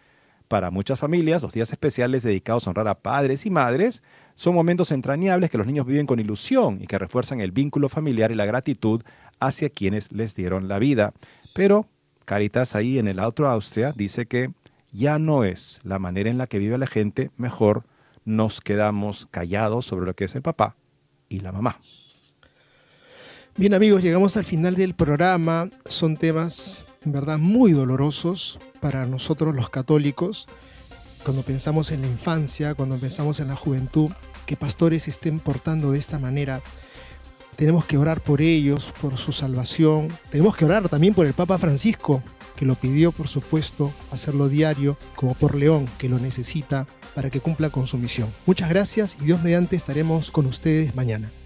para muchas familias, los días especiales dedicados a honrar a padres y madres son momentos entrañables que los niños viven con ilusión y que refuerzan el vínculo familiar y la gratitud hacia quienes les dieron la vida. Pero Caritas ahí en el Alto Austria dice que ya no es la manera en la que vive la gente, mejor nos quedamos callados sobre lo que es el papá y la mamá. Bien amigos, llegamos al final del programa. Son temas en verdad muy dolorosos para nosotros los católicos. Cuando pensamos en la infancia, cuando pensamos en la juventud, que pastores se estén portando de esta manera, tenemos que orar por ellos, por su salvación. Tenemos que orar también por el Papa Francisco, que lo pidió, por supuesto, hacerlo diario, como por León, que lo necesita para que cumpla con su misión. Muchas gracias y Dios mediante estaremos con ustedes mañana.